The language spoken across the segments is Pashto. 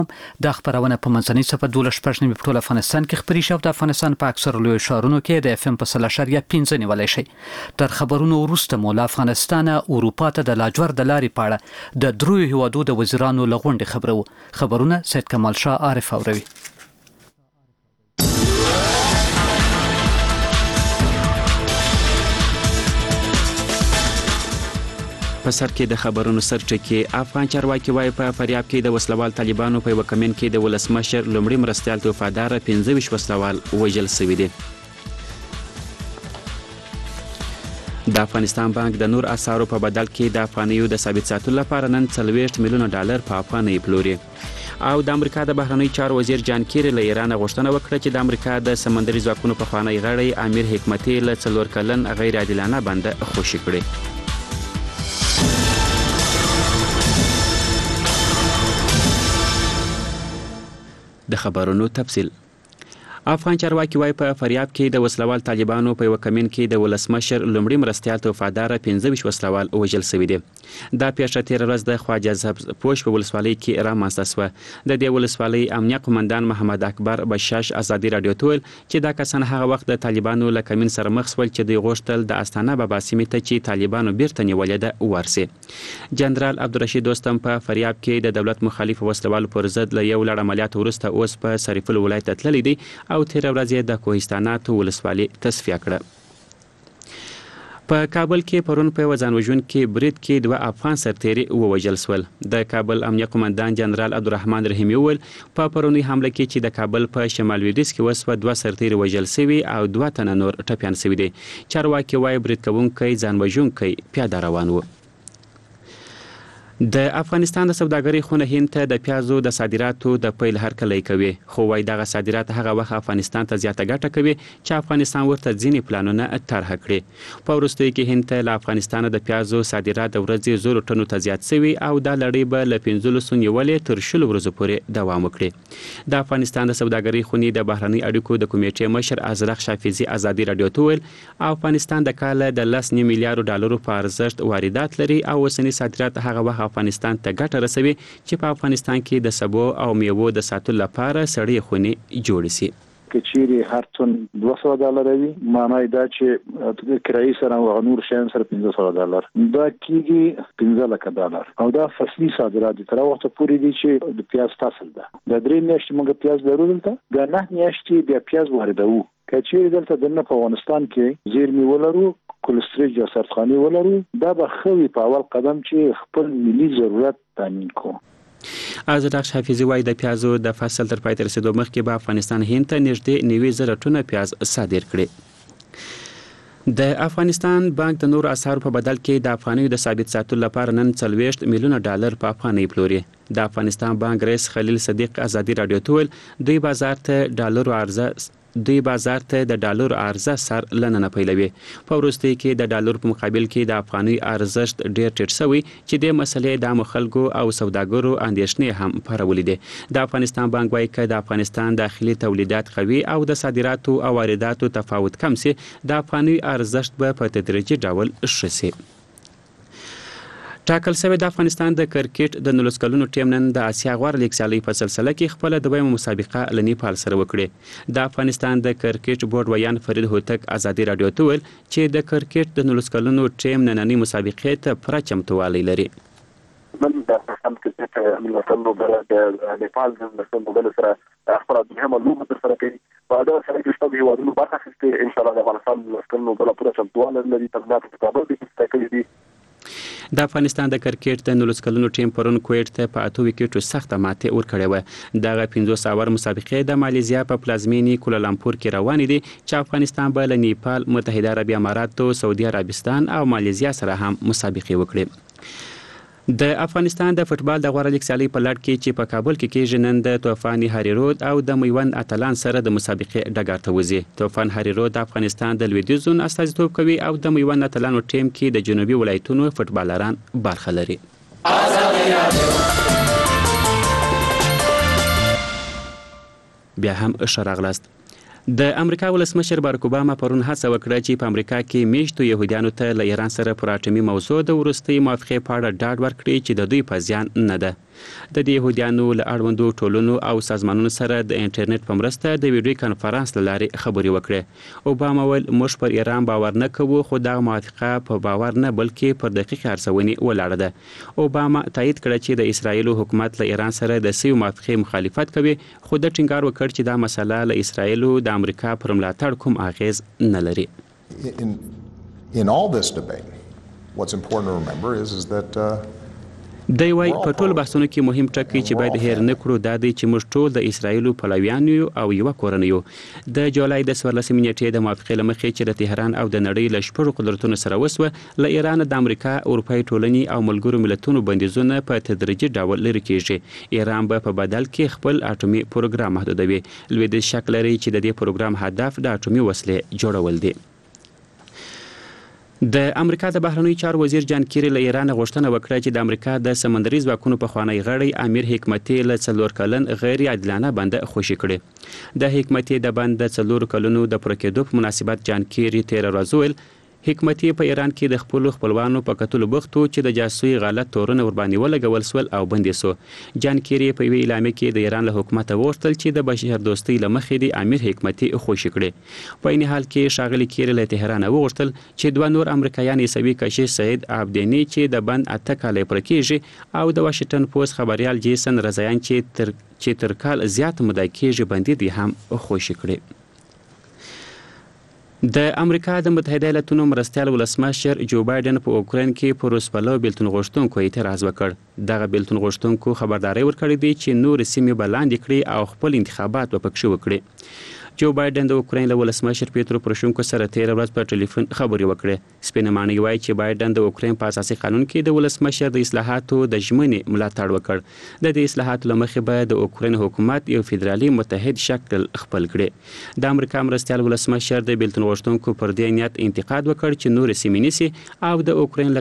د خبرونه په منځنۍ صفه 12 په ټول افغانستان کې خبري شو. د افغانستان په اکثر لوی ښارونو کې د FM په 0.5 نیولای شي. تر خبرونو وروسته مو له افغانستان اروپا ته د لاجورد لارې پاړه د دروي هوادو د وزیرانو لغونډې خبرونه سید کمال شاه عارف اوروي. په سر کې د خبرونو سرچکه افغان چارواکي وايي په فریاب کې د وسلوال طالبانو په وکمن کې د ولسمشر لومړي مرستيال توفادار 15 وسلوال وژل شوی دی. د افغانستان بانک د نور اسعارو په بدل کې د افغانیو د ثابت ساتلو لپاره نن 40 میلیونه ډالر په افغاني پلوري. او د امریکا د بهرنی چارو وزیر جان کیری له ایران غوښتنه وکړه چې د امریکا د سمندري ځواکونو په خوانی غړی امیر حکمتي له 4 کلن غیر عادلانه بند خوشی کړي. د خبرونو تفصیل. افغان چارواکي وايي په فریاب کې د وسلوال طالبانو په وکمن کې د ولسمشر لومړي مرستيال توفادار 15 وسلوال وژل شوی دی. دا پیښه تیر ورځ د خواجه زهب پوش په ولسوالۍ کې رامنځته شوه. د دې ولسوالۍ امنیه قومندان محمد اکبر بشاش ازادي رادیو ته ویل چې دا کسان هغه وخت د طالبانو له کمین سره مخ شول چې دوی غوښتل د استانه بابا سیمې ته چې طالبانو بیرته نیولې ده ورسي. جنرال عبدالرشید دوستم په فریاب کې د دولت مخالف وسلوالو پر ضد له یو لړ عملیات وروسته اوس په سریفل ولایت تللی دی او تیر ورځ د کوهستانات ولسوالۍ تصفیه کړه. په کابل کې پرون په وزن وژون کې برید کې 2 افغان سرتیري ووژل شول. د کابل امنیه قومندان جنرال عبدالرحمن رحیمی وویل په پرونی حمله کې چې د کابل په شمال لویدیځ کې وسوه 2 سرتیري وژل شوي او 2 تنه نور ټپیان شوي دي. چارواکي وايي برید کوونکی ځان وژونکی پیاده روان و. د افغانستان د سوداګرۍ خونه هند ته د پیازو د صادراتو د پیل هرکلی کوي، خو وايي دغه صادرات هغه وخت افغانستان ته زیاته ګټه کوي چې افغانستان ورته ځینې پلانونه طرح کړي. په وروستیو کې هند ته له افغانستان د پیازو صادرات د ورځې 0 ټنو ته زیات شوي او دا لړۍ به له 15 نیولې تر 10 ورځو پورې دوام وکړي. د افغانستان د سوداګرۍ خونې د بهرنۍ اړیکو د کمیټې مشر ازرق شافیزي ازادي رادیو ته ویل افغانستان د کال د 10 میلیارډ ډالرو په ارزښت واردات لري او اوسنی صادرات هغه وخت افغانستان ته ګټه رسوي چې په افغانستان کې د سبو او میوو د ساتلو لپاره سړې خونې جوړ شي. کچيري هر څون $200 وي، معنی دا چې د کرایي سره او نور شیان سره $500 دا کیږي $15,000 او دا فصلي صادرات تر وخت پورې دي چې د پیاز فصل ده. د 3 میاشتې موږ پیاز لرو دلته، د 9 میاشتې بیا پیاز واردوو. کچيري دلته د په افغانستان کې زیرمې ولرو، کولستریج یا سرطاني ولرو، دا به خوي په اول قدم چې خپل ملي ضرورت تامین کو. ازرق حافظي وايي د پیازو د فصل تر پای ته رسیدو مخکې به افغانستان هند ته نږدې 90,000 ټنه پیاز صادر کړي. د افغانستان بانک د نور اسعارو په بدل کې د افغانیو د ثابت ساتلو لپاره نن 40 میلیونه ډالر په افغاني پلوري. د افغانستان بانک رئیس خلیل صدیق ازادي رادیو ته ویل دوی بازار ته د ډالر عرضه سر لننه پیلوي. په وروستیو کې د ډالر په مقابل کې د افغاني ارزښت ډیر ټیټ شوی چې د مسلې د خلکو او سوداګرو اندېښنې هم پارولې دي. د افغانستان بانک وايي چې د افغانستان داخلي تولیدات قوي او د صادراتو او وارداتو تفاوت کم سي د افغاني ارزښت به په تدریجي ډول ښه سي. ټاکل شوی د افغانستان د کرکټ د 19 کلونو ټیم نن د اسیا غوړ لیګ سیالۍ په سلسله کې خپل دویمه مسابقه له نیپال سره وکړه. د افغانستان د کرکټ بورډ ویان فرید هوتک ازادي رادیو ته ویل چې د کرکټ د 19 کلونو ټیم نننۍ مسابقې ته پوره چمتووالی لري. من د افغانستان کرکټ ملتونو د نیپال د ملتونو سره خپل مهمه لوبه تر سره کوي. په دا سره کې شته هیوادونو برخه اخیستې ان شاء الله د افغانستان ملتونو بل پوره چمتووالی لري. تمنات په کابل کې تکلیف دي. د افغانستان د کرکټ د 19 کلونو ټیم پرون کویټ ته په 8 وکټو سخته ماتې ورکړې و. دغه 15 اور مسابقې د مالیزیا په پلازمینې کولالامپور کې روانې دي چې افغانستان به له نیپال، متحده عربي اماراتو، سعودي عربستان او مالیزیا سره هم مسابقې وکړي. د افغانستان د فوتبال د غوړه لیګ سیالۍ په لړ کې چې په کابل کې کېږي نن د طوفان هریرود او د میوند اتلان سره د مسابقې ډګر ته وځي. طوفان هریرود د افغانستان د لویدیځ زون استازیتوب کوي او د میوند اتلانو ټیم کې د جنوبي ولایتونو فوتبالران برخه لري. بیا هم ښه راغلاست. د امریکا ولسمشر بارک اوباما پرون هڅه وکړه چې په امریکا کې میشتو يهودانو ته له ایران سره پر اټومي موضوع د وروستۍ موافقې په اړه ډاډ ورکړي چې د دوی په زیان نه ده. د دې يهوديانو له اړوندو ټولنو او سازمانونو سره د انټرنیټ په مرسته د ویډیو کانفرنس لارې خبرې وکړې. اوباما ویل موږ پر ایران باور نه کوو، خو دا موافقه په باور نه بلکې پر دقیق ارزونې ولاړه ده. اوباما تایید کړ چې د اسرایل حکومت له ایران سره د سوي موافقې مخالفت کوي، خو د ټینګار وکړ چې دا مسله له اسرایل د امریکا پر ملاتړ کوم اغیز نه لري. In all this debate, what's important to remember is that دی وای په ټول بحثونو کې مهم ټکی چې باید هیر نه کړو دا دی چې موږ ټول د اسرایل پلویان یو او یو کورنۍ یو. د جولای د 14 نیټې د موافقې لمخې چې د تهران او د نړۍ له شپږ قدرتونو سره وسوه، له ایران د امریکا، اروپای ټولنې او ملګرو ملتونو بندیزونه په تدریجي ډول لرې کیږي. ایران به په بدل کې خپل اټومي پروګرام محدودوي. لویدیځ شک لري چې د دې پروګرام هدف د اټومي وسلې جوړول دي. د امریکا د بهرنیو چارو وزیر جان کیری له ایران غوښتنه وکړه چې د امریکا د سمندري ځواکونو پخوانی غړی امیر حکمتي له 4 کلن غیر عادلانه بند خوشي کړي. د حکمتي د بند د 4 کلونو د پوره کېدو په مناسبت جان کیری 13 ورځې ویل حکمتي په ایران کې د خپل خپلوانو په قتل بوختو چې د جاسوسي غلط تورونه ور باندې ولګول سول او بندي سو. جان کیری په وی اعلامیه کې د ایران له حکومت وغوښتل چې د بشر دوستۍ لمخې د امیر حکمتي خوشي کړي. په این حال کې شاغلي کیری له تهران وغوښتل چې دوه نور امریکایان یسوي کشي سعید عبدینی چې د بند اته کاله پر کېږي او د واشنگټن پوسټ خبريال جیسن رضایان چې تر کال زیات مده کېږي بندي دي هم خوشي کړي. د امریکا د متحده ایالاتونو مرستیال ولسمشر جو بایدن په اوکراین کې پر روسپلو بیلتون غوښتونکو اعتراض وکړ. دغه بیلتون غوښتونکو خبرداري ورکړې دي چې نور سیمې بلاندې کړي او خپل انتخابات په پکښ وکړي. جو بایدن د اوکراین له ولسمشر پیترو پروشینکو سره 13 ورځې په ټلیفون خبرې وکړې. سپینمانه وایي چې بایدن د اوکراین په اساسي قانون کې د ولسمشر د اصلاحاتو د ژمنې ملاتړ وکړ. د دې اصلاحاتو لمخې به د اوکراین حکومت یو فدرالي متحد شکل خپل کړي. د امریکا مرستیال ولسمشر د بیلتون غوښتونکو پر دې نیت انتقاد وکړ چې نور سیمې نیسي او د اوکراین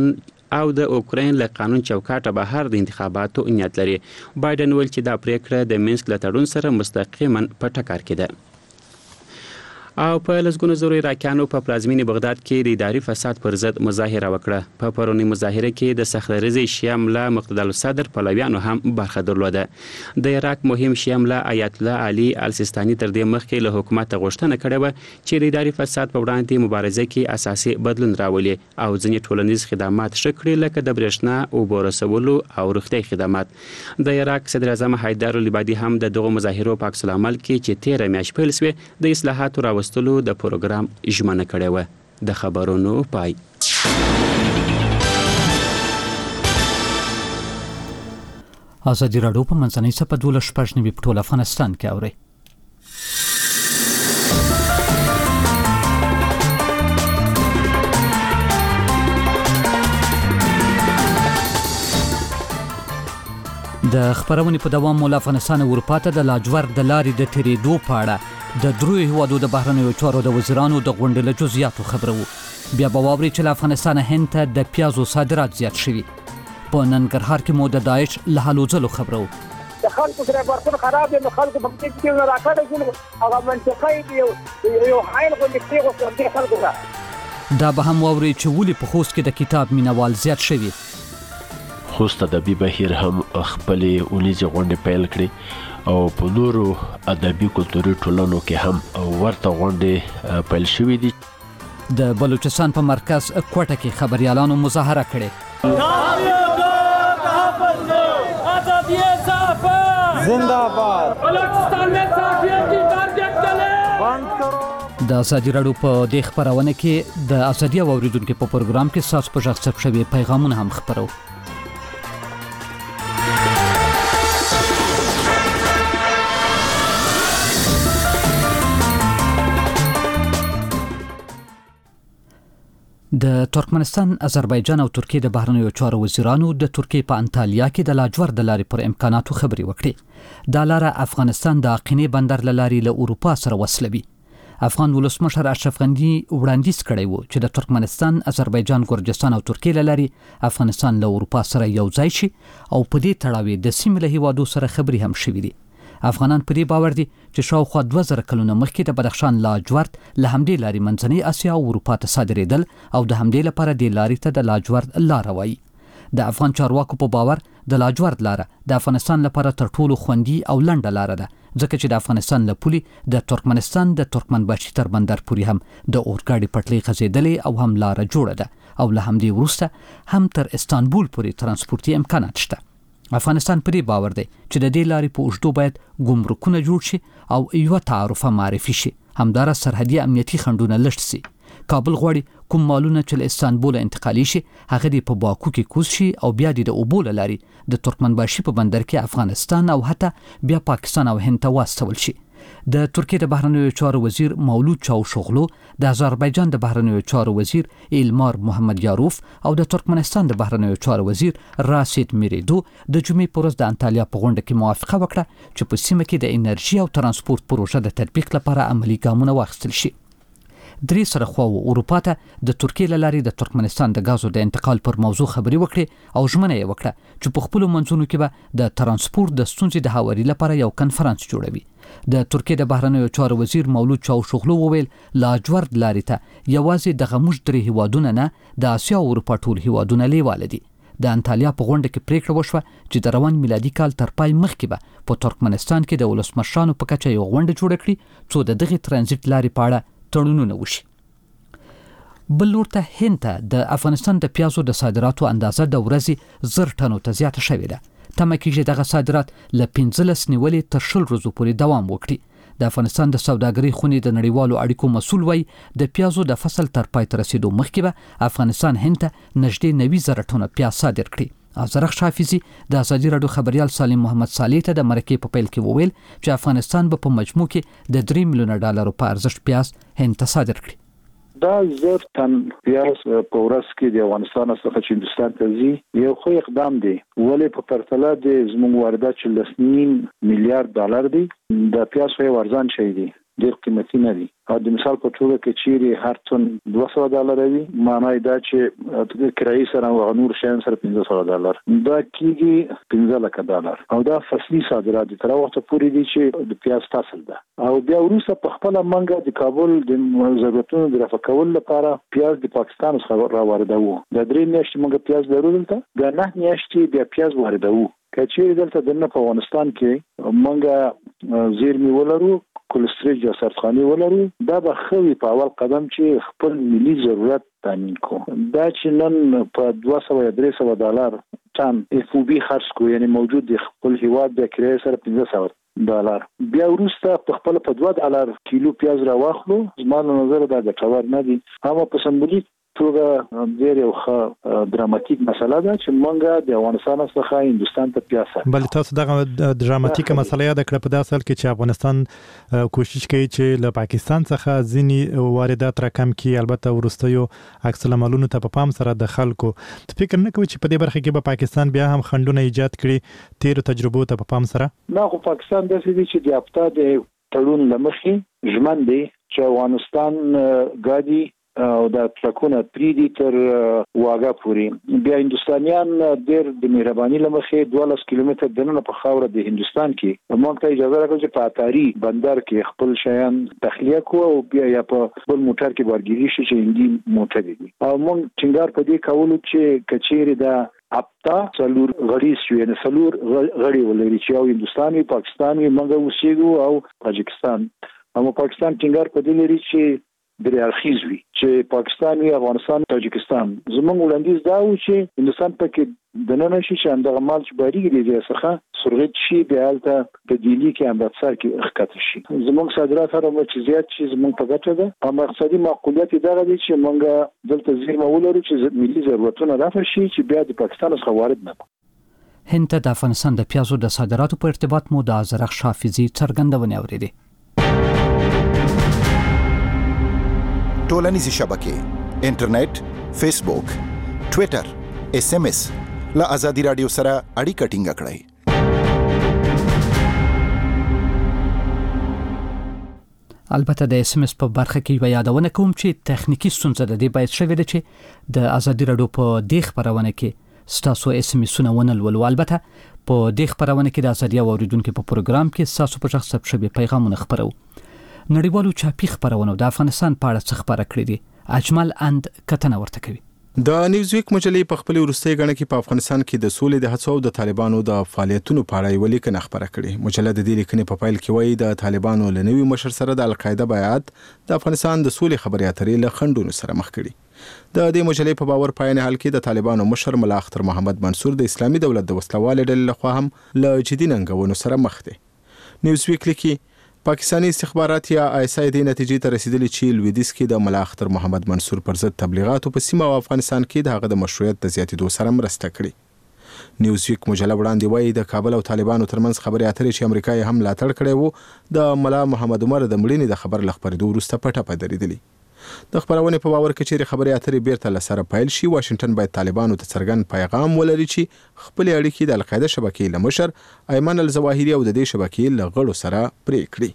له قانون چوکاټه بهر د انتخاباتو نیت لري. بایدن ویل چې دا پریکړه د مینسک له تړون سره مستقیما په ټکر کې ده. او په لسګونو زرو عراقیانو په پلازمینې بغداد کې د اداري فساد پر ضد مظاهره وکړه. په پرونی مظاهره کې د صخره‌ریزي شیعه ملا مقتدی الصدر پلویانو هم برخه درلوده. د عراق مهم شیعه ملا آیت الله علي السیستاني تر دې مخکې له حکومت غوښتنه کړې و چې د اداري فساد په وړاندې مبارزه کې اساسي بدلون راولي او ځینې ټولنیز خدمات ښه کړي لکه د برېښنا او اوبو رسولو او روغتیايي خدمات. د عراق صدر اعظم حیدر العبادي هم د دغو مظاهرو په عکس العمل کې چې 13 میاشتې پیل شوې د اصلاحاتو راوستلو د پروګرام ژمنه کړې و. د خبرونو پای. ازادي راډیو په منځنۍ صفحه 12 په ټول افغانستان کې اوري. د خبرونې په دوام مول افغانستان اروپا ته د لاجورد د لارې د تیریدو په اړه د دروي هوادو د بهرنیو چارو د وزیرانو د غونډې له جزئیاتو خبرو. بیا به واوري چې له افغانستان هند ته د پیازو صادرات زیات شوي. په ننګرهار کې مو د داعش له هلو ځلو خبرو. د خلکو سره ورته خراب دي، خلکو په دې کې نه راکړل هغه منطقه دی یو حایل غونډې کې غوښتل خلکو دا به هم واوري چې ولې په خوست کې د کتاب مینوال زیات شوي. خوست ادبي بهیر هم خپل اونیزه غونډې پیل کړې او په نورو ادبي کلتوري ټولنو کې هم ورته غونډې پیل شوې دي. د بلوچستان په مرکز کوټه کې خبريالانو مظاهره کړې. زنده‌باد بلوچستان میں صحافیوں کی ٹارگٹ چلے بند کرو. د ازادي راډیو په دې خبرونه کې د ازادي اوریدونکو په پروګرام کې ساس په ژغ ثبت شوی پیغامونه هم خبرو. د ترکمنستان، آذربایجان او ترکیه د بهرنیو چارو وزیرانو د ترکیه په انټالیا کې د لاجورد د لارې پر امکاناتو خبرې وکړې. دا لاره افغانستان د اقینې بندر له لارې له اروپا سره وصلوي. افغان ولسمشر اشرف غنی وړاندیز کړی و چې د ترکمنستان، آذربایجان، ګرجستان او ترکیه له لارې افغانستان له اروپا سره یو ځای شي او په دې تړاو د سیمې له هیوادو سره خبرې هم شوې دي. افغانان په دې باور دي چې شاوخوا 2000 کلونه مخکې د بدخشان لاجورد له همدې لارې منځنۍ اسیا او اروپا ته صادرېدل او د همدې لپاره د لارې ته د لاجورد لاره وایي. د افغان چارواکو په باور د لاجورد لاره د افغانستان لپاره تر ټولو خوندي او لنډه لاره ده، ځکه چې د افغانستان له پولې د ترکمنستان د ترکمنباشي تر بندر پورې هم د اورګاډي پټلۍ غځېدلې او هم لاره جوړه ده او له همدې وروسته هم تر استانبول پورې ترانسپورتي امکانات شته. افغانستان پرې باور دی چې د دې لارې په اوږدو باید ګمرکونه جوړ شي او یو تعرفه معرفي شي، همدارا سرحدي امنیتي خنډونه لږ شي. کابل غواړي کوم مالونه چې له استانبول انتقالي شي هغه دی په باکو کې کوز شي او بیا د اوبو له لارې د ترکمنباشي په بندر کې افغانستان او حتی بیا پاکستان او هند ته واستول شي. د ترکیه د بهرنیو چارو وزیر مولود چاوشوغلو، د آذربایجان د بهرنیو چارو وزیر ایلمار محمد یاروف او د ترکمنستان د بهرنیو چارو وزیر راسید میریدو د جمعې په ورځ د انټالیا په غونډه کې موافقه وکړه چې په سیمه کې د انرژي او ترانسپورت پروژه د تطبیق لپاره عملی ګامونه واخیستل شي. درې سره خواو اروپا ته د ترکیه له لارې د ترکمنستان د غازو د انتقال پر موضوع خبري وکړي او ژمنه یې وکړه چې په خپل منځونو کې به د ترانسپورت د ستونزې د هواري لپاره یو کنفرانس جوړوي. د ترکیه د بهرنیو چارو وزیر مولود چاوشوغلو وویل لاجورد لارې ته یوازې د غموش درې هیوادونه نه د آسیا او اروپا ټول هیوادونه لیواله دي. د انټالیا په غونډه کې پریکړه وشوه چې د روان میلادي کال تر پای مخکې به په ترکمنستان کې د ولسمشرانو په کچه یو غونډه جوړه کړي څو د دغه ترانزیت لارې په اړه تړونونه وشي. بل لور ته هند ته د افغانستان د پیازو د صادراتو اندازه د ورځې 1000 ټنو ته زیاته شوې ده. تمه کېږي دغه صادرات له 15 نیولې تر 20 ورځو پورې دوام وکړي. د افغانستان د سوداګرۍ خونې د نړیوالو اړیکو مسؤل وایي د پیازو د فصل تر پای ته رسیدو مخکې به افغانستان هند ته نږدې 90,000 ټنه پیاز صادر کړي. زرخ شافیزي د ازادي راډیو خبريال سالم محمد صالح ته د مرکې په پیل کې وویل چې افغانستان به په مجموع کې د 3 میلیون ډالر په ارزښت پیاز هند ته صادر کړي. دا 1000 ټن پیاز په ورځ کې د افغانستان څخه چې هندستان ته ځي یو خو اقدام دی، ولې په پرتله د زموږ واردات چې 2.5 میلیارډ ډالر دي د پیاز یو ارزان شي دی، ډېر قیمتي نه دي. او د مثال په توګه کې چیرې هر ټن $200 وي، معنی دا چې د کرایي سره او نور شیان سره $500 دا کېږي $15,000 او دا فصلي صادرات تر وخت پورې دي چې د پیاز فصل ده. او بیا وروسته په خپل منګه د کابل د ضرورتونو د رفع کولو لپاره پیاز د پاکستان څخه راوړدو. د 3 میاشتې موږ پیاز لرو دلته، د 9 میاشتې بیا پیاز واردو. کچېر دلته د په افغانستان کې موږ زیرمې ولرو، کولستریج یا سرخاني ولرو، دا به خوي په اول قدم چې خپل ملي ضرورت تامین کو. دا چې نن په $200-300 ټن اف او بي خرڅ کو، یعنی موجود د خپل هیواد د کرایې سره $500 بیا وروسته په خپل په $2 کیلو پیاز را واخلو، زما له نظر دا ګټور نه دي. اما په سمبولیک توګه ډېر یو دراماتیک مسله ده چې مونږه د افغانستان څخه هندستان ته پیاز. بل تاسو دغه دراماتیک مسله یاد کړئ په داسې حال کې چې افغانستان کوشش کوي چې له پاکستان څخه ځینی واردات راکم کړي، البته ورستیو عکس العملونو ته په پام سره د خلکو فکر نه کوي چې په دې برخه کې به پاکستان بیا هم خنډونه ایجاد کړي تیر تجربو ته په پام سره. نه، خو پاکستان د دې چې د هفته د تړون لمخې ژمن دی چې افغانستان ګاډي او د ټرکونه پریدي تر واګه پوري. بیا هندستانيان ډېر د مهرباني لمخې 12 کیلومتر دننه په خاوره د هندستان کې موږ ته اجازه راکړه چې په اتاري بندر کې خپل شیان تخلیه کوو او بیا یا په بل موټر کې ورګيري شي چې هندي موټر دي. او موږ ټینګار په دې کولو چې کچېره د اپتا څلور غړي شوی نه څلور غړي ولري چې او هندستاني، پاکستاني، موږ اوسېګو او تاجکستان. او پاکستان ټینګار په دې لري چې درې اړخیز وي چې پاکستان وي، افغانستان، تاجکستان. زموږ وړاندیز دا و چې هندستان پکې د نن شي چې اندغه مال چې باریږي د څخه سرغت شي بیا الته په دلی کې امرتسر کې اخکته شي. زموږ صادرات هر وخت زیات شي زموږ په ګټه ده. او مقصدی معقولیت دا دی چې موږ دلته زیرمه ولرو چې ملي ضرورتونه رافع شي چې بیا د پاکستان څخه وارد نه کړو. هند ته د افغانستان د پیازو د صادراتو په ارتباط مو د زرخ شافیزي څرګندونه اوریدي. ټولنیزې شبکې، انټرنیټ، فیسبوک، ټویټر، SMS له ازادي رادیو سره اړیکه ټینګه کړئ. البته د SMS په برخه کې یادونه کوم چې تخنیکی ستونزه د دې باید شوې ده چې د ازادي رادیو په دې خبرونه کې ستاسو SMS-ونه ونلولو. البته په دې خبرونه کې د ازادي اوریدونکو په پروګرام کې ستاسو په شخص ثبت شوی پیغامونه خبرو. نړیوالو چاپی خبرونه د افغانستان په اړه څه خبره کړې دي. اجمل اند کتنه ورته کوي. د نیوزویک مجلې په خپل وروستي غړنه کې په افغانستان کې د سولې د هڅو د طالبانو د فعالیتونو په اړه یو لیکنه خبره کړې. مجله د دې لیکنې په فایل کې وایي د طالبانو له نوي مشر سره د القاعده بیعت د افغانستان د سولې خبرې اترې له خنډونو سره مخ کړي. د دې مجلې په باور په عین حال کې د طالبانو مشر ملا اختر محمد منصور د اسلامي دولت د وسلوال ډلې لخوا هم له جدي ننګونو سره مخ دي. نیوزویک لیکي پاکستانی استخبارات یا ISI د نتیجې ته رسیدلي چې لویدیځ کې د ملا اختر محمد منصور پر ضد تبلیغاتو په سیمه او افغانستان کې د هغه د مشروعیت د زیاتېدو سره مرسته کړې. نیوزویک مجله وړاندې وایي د کابل او طالبانو ترمنځ خبرې اترې چې امریکا یې هم ملاتړ کړی وو د ملا محمد عمر د مړینې د خبر له خپرېدو وروسته پټه درېدلې. د خبرونې په باور کې چې خبرې اترې بیرته له سره پیل شي، واشنگټن باید طالبانو ته څرګند پیغام ولري چې خپل اړیکې د القاعده شبکې له مشر ایمن الظواهري او د دې شبکې له غړو سره پرې کړي.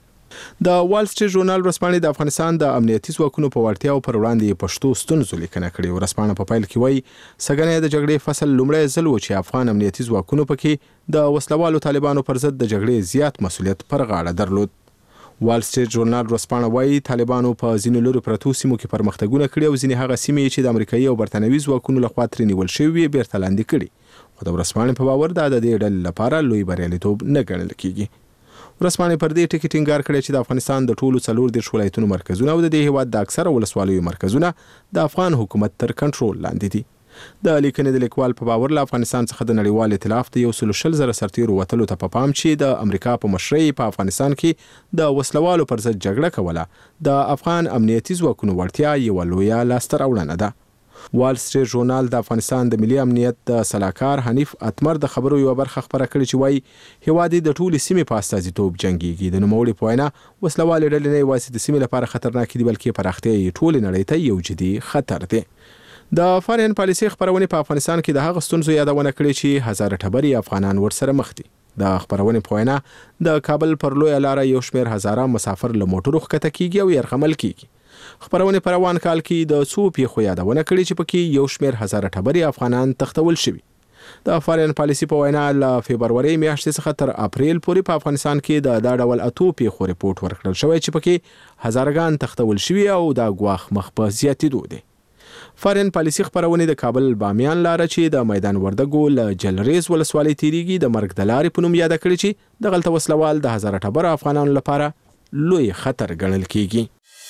د وال سټریټ ژورنال ورسپانې د افغانستان د امنیتي ځواکونو په وړتیاو پر وړاندې پښتو ستونزو لیکنه کړې. ورسپانه په فایل کې وایي سګنې د جګړې فصل لومړی ځل و چې افغان امنیتي ځواکونو پکې د وسلوالو طالبانو پر ضد د جګړې زیات مسؤلیت پر غاړه درلود. وال سټریټ ژورنال ورسپانه وایي طالبانو په ځینو لوري پرتو سیمو کې پرمختګونه کړي او ځینې هغه سیمې چې د امریکایي او برتانوي ځواکونو لخوا ترې نیول شوي بیرته لاندې کړي. خو د ورسپانې په باور دا د دې ډلې لپاره لوی بریالیتوب نه ګڼل کیږي. ورسپانې پر دې ټکي ټینګار کړی چې د افغانستان د ټولو 40 ولایتونو مرکزونه او د دې هیواد د اکثره ولسوالیو مرکزونه د افغان حکومت تر کنټرول لاندې دي. د لیکنې د لیکوال په باور له افغانستان څخه د نړیوال ائتلاف د 140,000 سرتیرو وتلو ته په پام چې د امریکا په مشرۍ په افغانستان کې د وسلوالو پر ضد جګړه کوله د افغان امنیتي ځواکونو وړتیا یوه لویه لاسته راوړنه ده. وال سټریټ ژورنال د افغانستان د ملي امنیت د سلاکار حنیف اتمر د خبرو یو برخه خبره کړې چې وایي هیواد د ټولې سیمې په استازیتوب جنګیږي. د نوموړي په وینا وسلوالې ډلې نه یوازې د سیمې لپاره خطرناک دي بلکې پراختیا یې ټولې نړۍ ته یو جدي خطر دی. د فارین پالیسي خبرونه په افغانستان کې د هغه ستونزو یادونه کړې چې هزاره ټبري افغانان ورسره مخ دي. د خبرونه په وینا د کابل پر لوی لار یو شمېر هزاره مسافر له موټرو ښکته کیږي او يرغمل کیږي. خبرونه پر روان کال کې د څو پیښو یادونه کړې چې پکې یو شمېر هزاره ټبري افغانان تختول شوي. د فارین پالیسي په وینا له فبروري میاشتې څخه تر اپریل پورې په افغانستان کې د ډول اتو پیښو ریپورت ورکړل شوی چې پکې هزارګان تختول شوي او د غواخ مخ په زیاتېدو دي. فارین پالیسي خبرونه د کابل بامیان لار چې د میدان وردګو له جلریز ولسوالۍ تیریږي د مرګ د لارې په نوم یاد کړی چې د غلطه وسلوال د هزاره ټبر افغانانو لپاره لوی خطر ګڼل کیږي.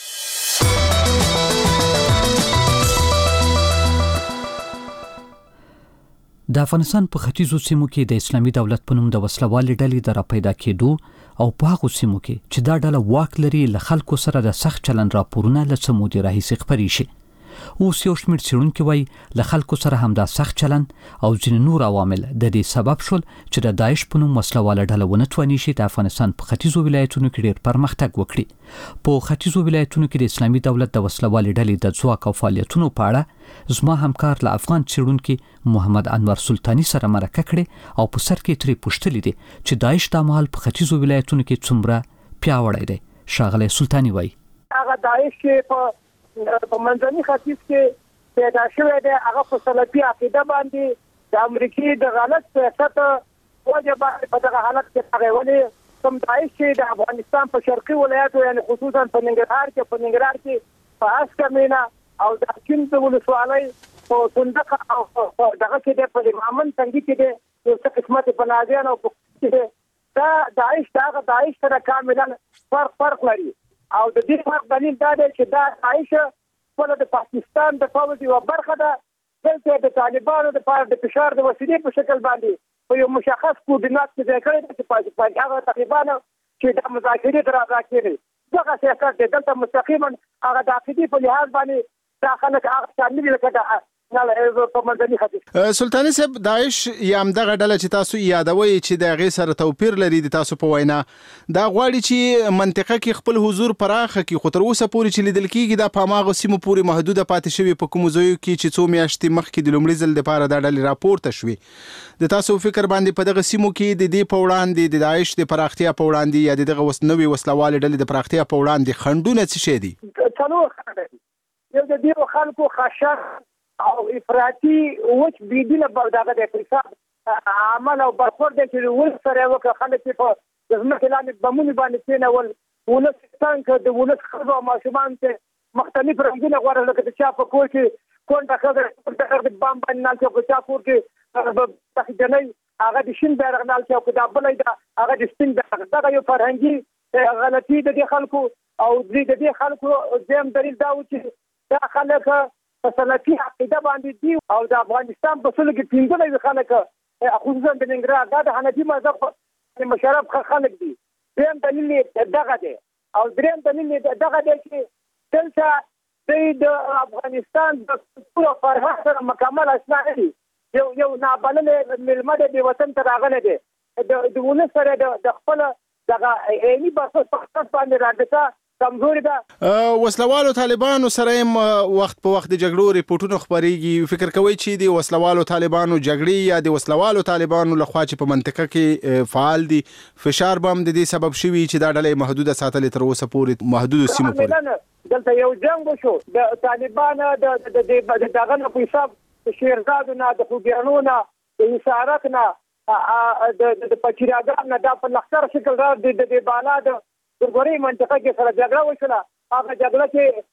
د افغانستان په ختیځو سیمو کې د اسلامي دولت په نوم د وسلوالې ډلې د راپیدا کېدو او په هغو سیمو کې چې دا ډله واک لري له خلکو سره د سخت چلند راپورونه له څه مودې راهیسې خپرې شي. اوس یو شمېر څېړونکي وایي له خلکو سره همدا سخت چلند او ځینې نور عوامل د دې سبب شول چې د داعش په نوم وسلواله ډله ونه تواني شي د افغانستان په ختیځو ولایتونو کې ډېر پرمختګ وکړي. په ختیځو ولایتونو کې د اسلامي دولت د وسلوالې ډلې د ځواک او فعالیتونو په اړه زما همکار له افغان څېړونکي محمد انور سلطاني سره مرکه کړې او په سر کې ترې پوښتلي دي چې داعش دا مهال په ختیځو ولایتونو کې څومره پیاوړی دی. ښاغلی سلطاني وایي هغه داعش چې په منځني ختیځ کې پیدا شوی دی هغه په سلفي عقیده باندې د امریکای د غلط سیاست وجه باندې په دغه حالت کې هغه ولې کوم داعش چې د افغانستان په شرقي ولایتو یعنی خصوصا په ننګرهار کې په اسکمینه او د کیم د ولسوالۍ په صندوق او دغه کې د پرمامن څنګه کې د یو څه قسمت په نازیان او په دا داعش سره کاملا فرق لري او د دې فرق دلیل دا دی چې دا داعش ټول د پاکستان د فوج یو برخه ده دلته د طالبانو د پاره د فشار د وسیلې په شکل باندې په یو مشخص کوردینات کې ځای کړی چې په هغه تقریبا چې د مذاکرې تر راځي دغه سیاست دلته مستقیما هغه د عقیدې په لحاظ باندې داخله هغه شامل لکه سلطاني صاحب داعش یا همدغه ډله چې تاسو یادوي چې د هغې سره توپیر لري د تاسو په وینا دا غواړي چې منطقه کې خپل حضور پراخه کړي خو تر اوسه پورې چې لیدل کېږي دا په هماغو سیمو پورې محدوده پاتې شوي په کومو ځایو کې چې څو میاشتې مخکې د لومړي ځل دپاره دا ډلې راپورته شوې. د تاسو فکر باندې په دغه سیمو کې د دې په وړاندې د داعش د پراختیا په وړاندې یا د دغه نوې وسلوالې ډلې د پراختیا په وړاندې خنډونه څه شی دي؟ څلور خنډ دي. یو د دې خلکو خشن او افراطي وچ بيدینه دغه د اقتصاد عمل او برخورد چې ول سره وکړه خلک په ځمکه لاندې بمونی باندې کېنول ولس څنګه د ولس خلکو او ماشومان ته مختلف رنګونه غوړل لکه چې په کور کې کونډه خبره د بام باندې نال چې چا کور کې تخجنۍ هغه د شین بیرغ نال چې دا بلې دا هغه د سپین بیرغ دا یو فرهنګي غلطي د خلکو او د دې خلکو زم دلیل دا و چې دا خلک په سلفي عقیده باندې دي او د افغانستان په سلو کې 15 خلک خصوصا د ننګرهار د حنفي مذهب مشرف خلک دي زم دلیل دغه دی او دریم دلیل دغه دی چې دلته د افغانستان د ټول فرهنګ سره مکمل آشنا دي یو نابلل ملمد دی وطن ته راغله دي د ولس سره د خپل دغه عیني بحث باندې راځي کمزوري ده وسلوالو طالبانو سره وخت په وخت د جګړو ریپورتونه خبريږي فکر کوي چې د وسلوالو طالبانو جګړې یا د وسلوالو طالبانو لخوا چې په منطقه کې فعال دي فشار بم د دې سبب شوی چې دا ډلې محدوده ساتلې تر اوسه پورې محدود سیمو پورې دلته یو جنگ وشو د طالبانو د دغه په حساب شیرزاد نه د خوګیانو نه د اسارت نه د پچیراګان نه د په لخر شکل را د بالا د ګوري منطقه کې سره جګړه وشوله هغه جګړه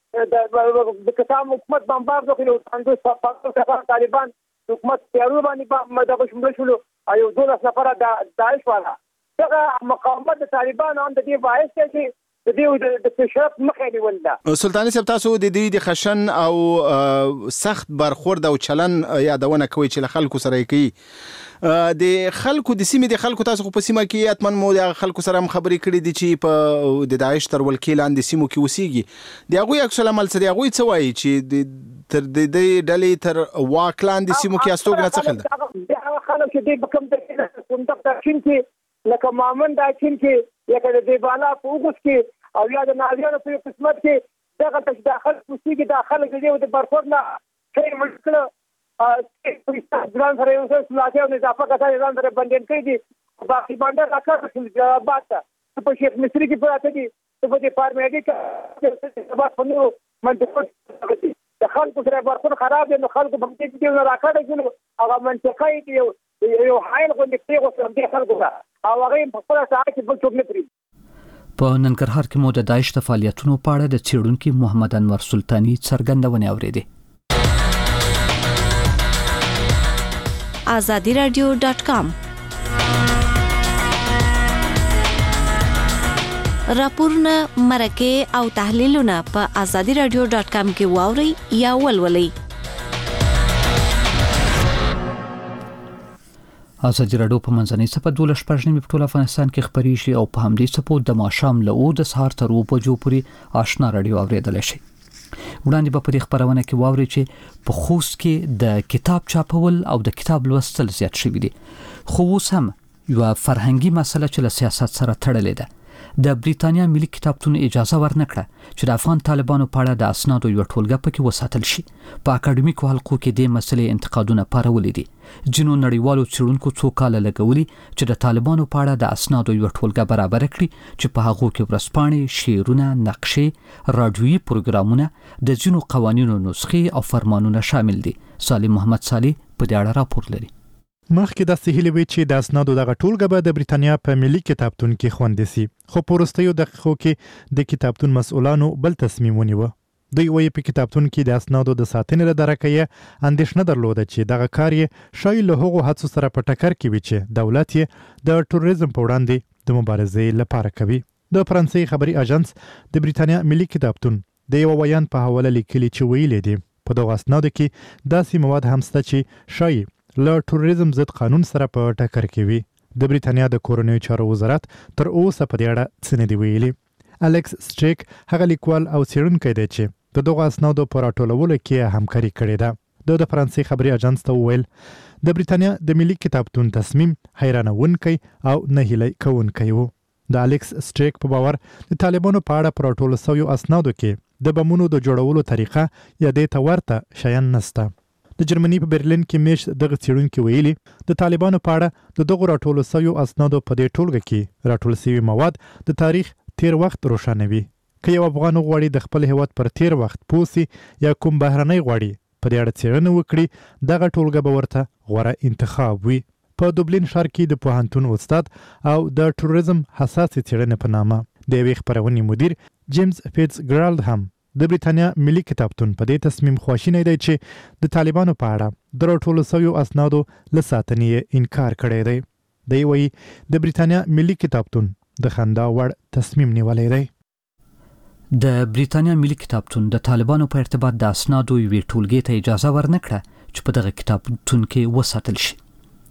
کې د کتاب حکومت بمبار وکړو اندوس په طالبان حکومت پیرو باندې مدغه شمول شول ایو 12 نفر د داعش والا دغه مقاومت د طالبان هم د دې باعث چې د دې د پیشرفت مخه نیول ده سلطاني صاحب تاسو د دې د خشن او سخت برخورد او چلن یادونه کوي چې خلکو سره کوي د خلکو د سیمې د خلکو تاسو په سیمه کې اتمن مو د خلکو سره خبرې کړې دي چې په د داعش تر ولکې لاندې سیمو کې وسیږي د هغه عکس العمل سره هغه څه وایي چې تر د ډلې تر واک لاندې سیمو کې استوګنه څه خل ده هغه خلک چې د کوم د کوم تقسیم کې لکه مامن دا چې یکه د دیواله په وګس کې او یا د ناظرانو په قسمت کې دغه تش داخل وسیږي داخل کې د برخورد نه شي مشکل ځان سره یو څه سلاته او اضافه کړه ځان سره بندین کوي دي باقي باندې راکړه چې جوابات په شیخ مصری کې پراته دي په دې فارمیډي کې سبا په نو منطقه د خلکو سره برخورد خراب دي نو خلکو په دې کې راکړه چې هغه منطقه کې یو حایل غوندې پیغو سره دي خلکو او هغه په خپل ساعت کې بل څوک نه پری په ننګرهار کې مو د داعش د فعالیتونو په اړه د څېړونکو محمد انور سلطاني څرګندونه اوریدي azadiradio.com راپورونه مرکه او تحلیلونه په azadiradio.com کې واوري یا ولولئ ازادي راډیو په منځنۍ صفحه 12 پښنی په ټول افغانستان کې خبري شي او په همدې صفحه د ماشام له د سهار تر 2 بجو پورې آشنا راډیو اوریدل شي وړاندې په دې خبرونه کې واوري چې په خوست کې د کتاب چاپول او د کتاب لوستل زیات شوي دي خو اوس هم یو فرهنګي مسله چې له سیاست سره تړلې ده د بریتانیا ملي کتابتون اجازه ورنکړه چې د افغان طالبانو په اړه د اسنادو یو ټولګه پکې وساتل شي په اکاډمیکو حلقو کې د مسلې انتقادونه پارولې دي جنو نړیوالو څېړونکو څو کال لګولي چې د طالبانو په اړه د اسنادو یو ټولګه برابر کړي چې په هغه کې ورسپانې شعرونه نقشې رادیويي پروګرامونه د جنو قوانینو نسخې او فرمانونه شامل دي سالم محمد صالح په دې اړه راپور لري مخکې د سهیلې وی چې د اسنادو دغه ټولګه به د بریتانیا په ملي کتابتون کې خوندې سي خو پورستیو دغه کې د کتابتون مسؤلانو بل تصمیم ونیوه دوی وایي په کتابتون کې د اسنادو د ساتنې لپاره کې اندېښنه درلوده چې دغه کار یې شایي له هغو هڅو سره په ټکر کې وي چې دولت یې د ټوریزم په وړاندې د مبارزې لپاره کوي د فرانسې خبري اژانس د بریتانیا ملي کتابتون د یو ویان په حواله لیکلي چې ویلي دي په دغه اسنادو کې داسې مواد هم شته چې شایي له ټوریزم ضد قانون سره په ټکر کې وي د بریتانیا د کورنیو چارو وزارت تر اوسه په دې اړه څه نه دی ویلي الکس سټریک هغه لیکوال او څېړونکی دی چې د دغه اسنادو په راټولولو کې همکاري کړې ده د فرانسې خبري اژانس ته وویل د بریتانیا د ملي کتابتون تصمیم حیرانونکی او نهیلی کوونکی و د الکس سټریک په باور د طالبانو په اړه پر راټول شویو اسنادو کې د بمونو د جوړولو طریقه یا د تورته شیان نشته د جرمني په برلین کې میش دغه څېړونکي ویلي د طالبانو په اړه د دغه راټولو شویو اسنادو په دې ټولګه کې راټول شوي مواد د تاریخ تیر وخت روښانوي که یو افغان غواړي د خپل هیواد پر تیر وخت پوسی یا کوم بهرنۍ غواړي په دې اړه څېړنه وکړي دغه ټولګه به ورته غوره انتخاب وي په دوبلین ښار کې د پوهنتون استاد او د ټوریزم حساسې څېړنې په نامه د یوې خپرونې مدیر جیمز فیټزګرالډ هم د بریتانیا ملي کتابتون په دې تصمیم خواشینی دی چې د طالبانو په اړه د راټولو شویو اسنادو له ساتنې انکار کړی دی. دی وایي د بریتانیا ملي کتابتون د خندا وړ تصمیم نیولی دی. د بریتانیا ملي کتابتون د طالبانو په ارتباط د اسنادو یوې ټولګې ته اجازه ورنکړه چې په دغه کتابتون کې وساتل شي.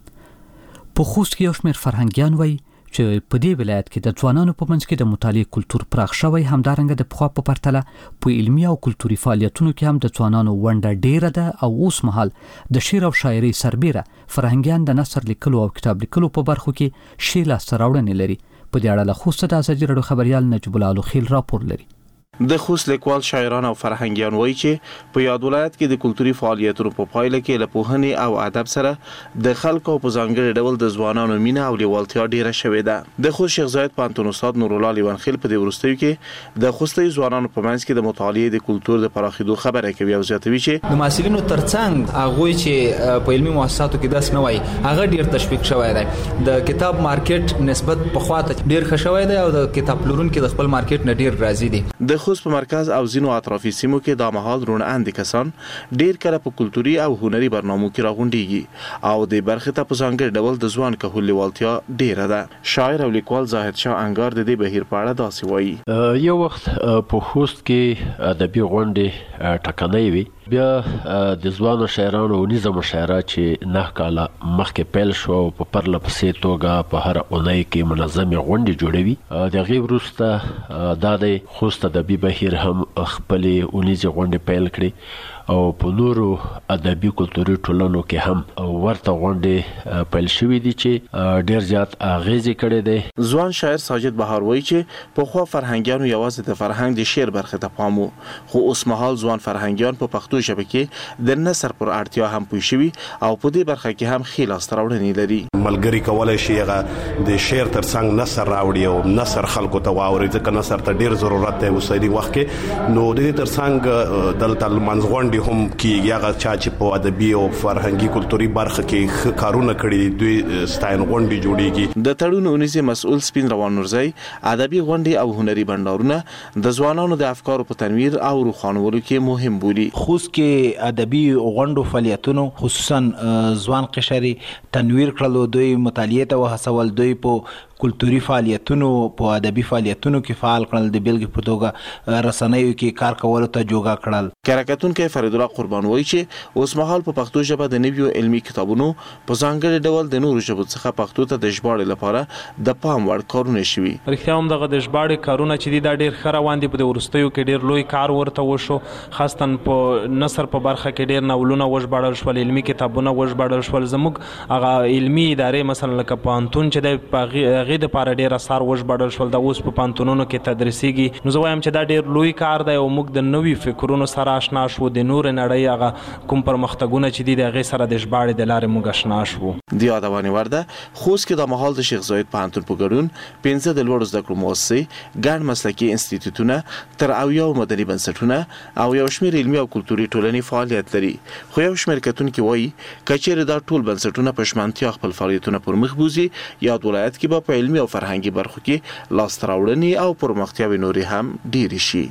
په خوست کې یو شمېر فرهنګیان وایي چې په دې ولایت کې د ځوانانو په منځ کې د مطالعې کلتور پراخ شوی، همدارنګه د پخوا په پرتله په علمي او کلتوري فعالیتونو کې هم د ځوانانو ونډه ډیره ده او اوس مهال د شعر او شاعري سربیره فرهنګیان د نثر لیکلو او کتاب لیکلو په برخو کې ښې لاسته راوړنې لري. په دې اړه له خوسته د ازادي راډیو خبريال نجیب الله الخیل راپور لري. د خوست لیکوال شاعران او فرهنګیان وایي چې په یاد ولایت کې د کلتوري فعالیتونو په پایله کې له پوهنې او ادب سره د خلکو په ځانګړي ډول د ځوانانو مینه او لیوالتیا ډیره شوې ده. د خوست شیخ زاید پوهنتون استاد نور الله لیوانخیل په دې وروستیو کې د خوستي ځوانانو په منځ کې د مطالعې د کلتور د پراخېدو خبره کوي او زیاتوي چې د محصلینو ترڅنګ هغه چې په علمي مؤسساتو کې داس نه وای هغه ډیر تشویق شوی دی. د کتاب مارکیټ نسبت په خواته ډیر ښه شوی دی او د کتاب پلورونکو د خپل مارکیټ نه ډیر راضي دي. د خوست په مرکز او ځینو اطرافي سیمو کې د مهال رونه اندي کسان ډیر کله په کلتوري او هنري برنامو کې راغونډيږي او د برخه ته په ځانګړي ډول د ځوان کهول لیوالتیا ډیره ده. شاعر او لیکوال زاهد شاه انګار د دې بهیر په اړه داسې وایي. یو وخت په خوست کې ادبي غونډې ټکنۍ وي، بیا د ځوانو شاعرانو ونیزه مشاعره چې 9 کاله مخکې پیل شو په پرله پسې توګه په هر اونۍ کې منظمې غونډې جوړوي. د هغې وروسته دا د خوست ادبي بهیر هم خپلې ونیزې غونډې پیل کړې او په نورو ادبي کلتوري ټولنو کې هم ورته غونډې پیل شوې دي چې ډیر زیات اغیزې کړې دي. ځوان شاعر ساجد بهار وایي چې په خو فرهنګیانو یوازې د فرهنګ د شعر برخه ته پام وو، خو اوس مهال ځوان فرهنګیان په پښتو ژبه کې د نثر پر اړتیا هم پوه شوي او په دې برخه کې هم ښې لاسته راوړنې لري. ملګری کولای شي هغه د شعر ترڅنګ نثر راوړي او نثر خلکو ته واوري، ځکه نثر ته ډیر ضرورت دی اوسني وخت کې. نو د دې ترڅنګ دلته منځغونډې هم کیږي، هغه چې په ادبي او فرهنګي کلتوري برخه کې کارونه کړي دوی ستاین غونډې جوړیږي. د تړون اونیزه مسؤل سپین روان نورزی ادبي غونډې او هنري بندرونه د ځوانانو د افکارو په تنویر او روښانولو کې مهم بولي. خوست کې ادبي غونډو فعالیتونو خصوصا ځوان قشري تنویر کړلو، دوی مطالعه ته وهڅول، دوی په کلتوري فعالیتونو په ادبي فعالیتونو کې فعال کړل، د بیلګې په توګه رسنیو کې کار کولو ته جوګه کړل. کارکتون کې فرید الله قربان وایي چې اوس مهال په پښتو ژبه د نویو علمي کتابونو په ځانګړي ډول د نورو ژبو څخه پښتو ته د ژباړې لپاره د پام وړ کارونه شوي. رښتیا هم دغه د ژباړې کارونه چې دي دا ډیر ښه روان دي. په دې وروستیو کې ډیر لوی کار ورته وشو، خاصتاً په نثر په برخه کې ډیر ناولونه وژباړل شول، علمي کتابونه وژباړل شول. زموږ هغه علمي ادارې مثلا لکه پوهنتون چې د هغې دپاره ډیر اثار وژباړل شول، دا اوس په پوهنتونونو کې تدریسیږي. نو زه وایم چې دا ډیر لوی کار دی او موږ د نوي فکرونو سره آشنا شو، د نور نړۍ هغه کوم پرمختګونه چې دي د هغې سره د ژباړې د لارې موږ آشنا شو. د یادونې وړ ده خوست کې د مهال د شیخ زاید پوهنتون په ګډون 15 د لوړو زده کړو مؤسسې، ګڼ مسلکي انسټیټیوټونه، تر 70 مدني بنسټونه او یو شمېر علمي او کلتوري ټولنې فعالیت لري. خو یو شمېر کتونکي وایي که چیرې دا ټول بنسټونه په ژمنتیا خپل فعالیتونه پر مخ بوځي، یاد ولایت کې به په علمي او فرهنګي برخو کې لاسته راوړنې او پرمختیاوې نورې هم ډېرې شي.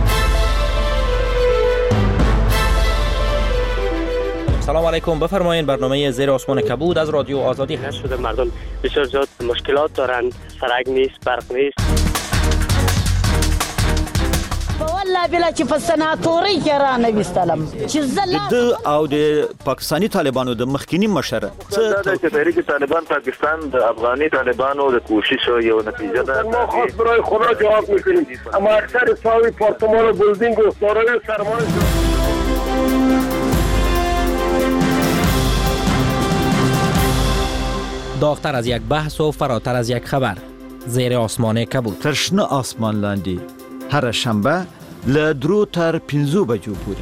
سلام علیکم، بفرمایید. برنامه زیر آسمان کبود از رادیو آزادی هست. شده مردم بسیار زیاد مشکلات دارند، سرک نیست، برق نیست. والله بلا چې په سناتوري کې را نه وستلم چې زله او د پاکستانی طالبانو د مخکینی مشر چې تحریک طالبان پاکستان د افغاني طالبانو د کوشش یو نتیجه ده. ما خاص برای خدا جواب میکنیم، اما اکثر ساوی پارتمان و بلدینگ و سارای سرمایه داغتر از یک بحث و فراتر از یک خبر. زیر آسمان کبود. ترشنه آسمان لاندی هر شنبه له 3 تر 5 بجو پورې.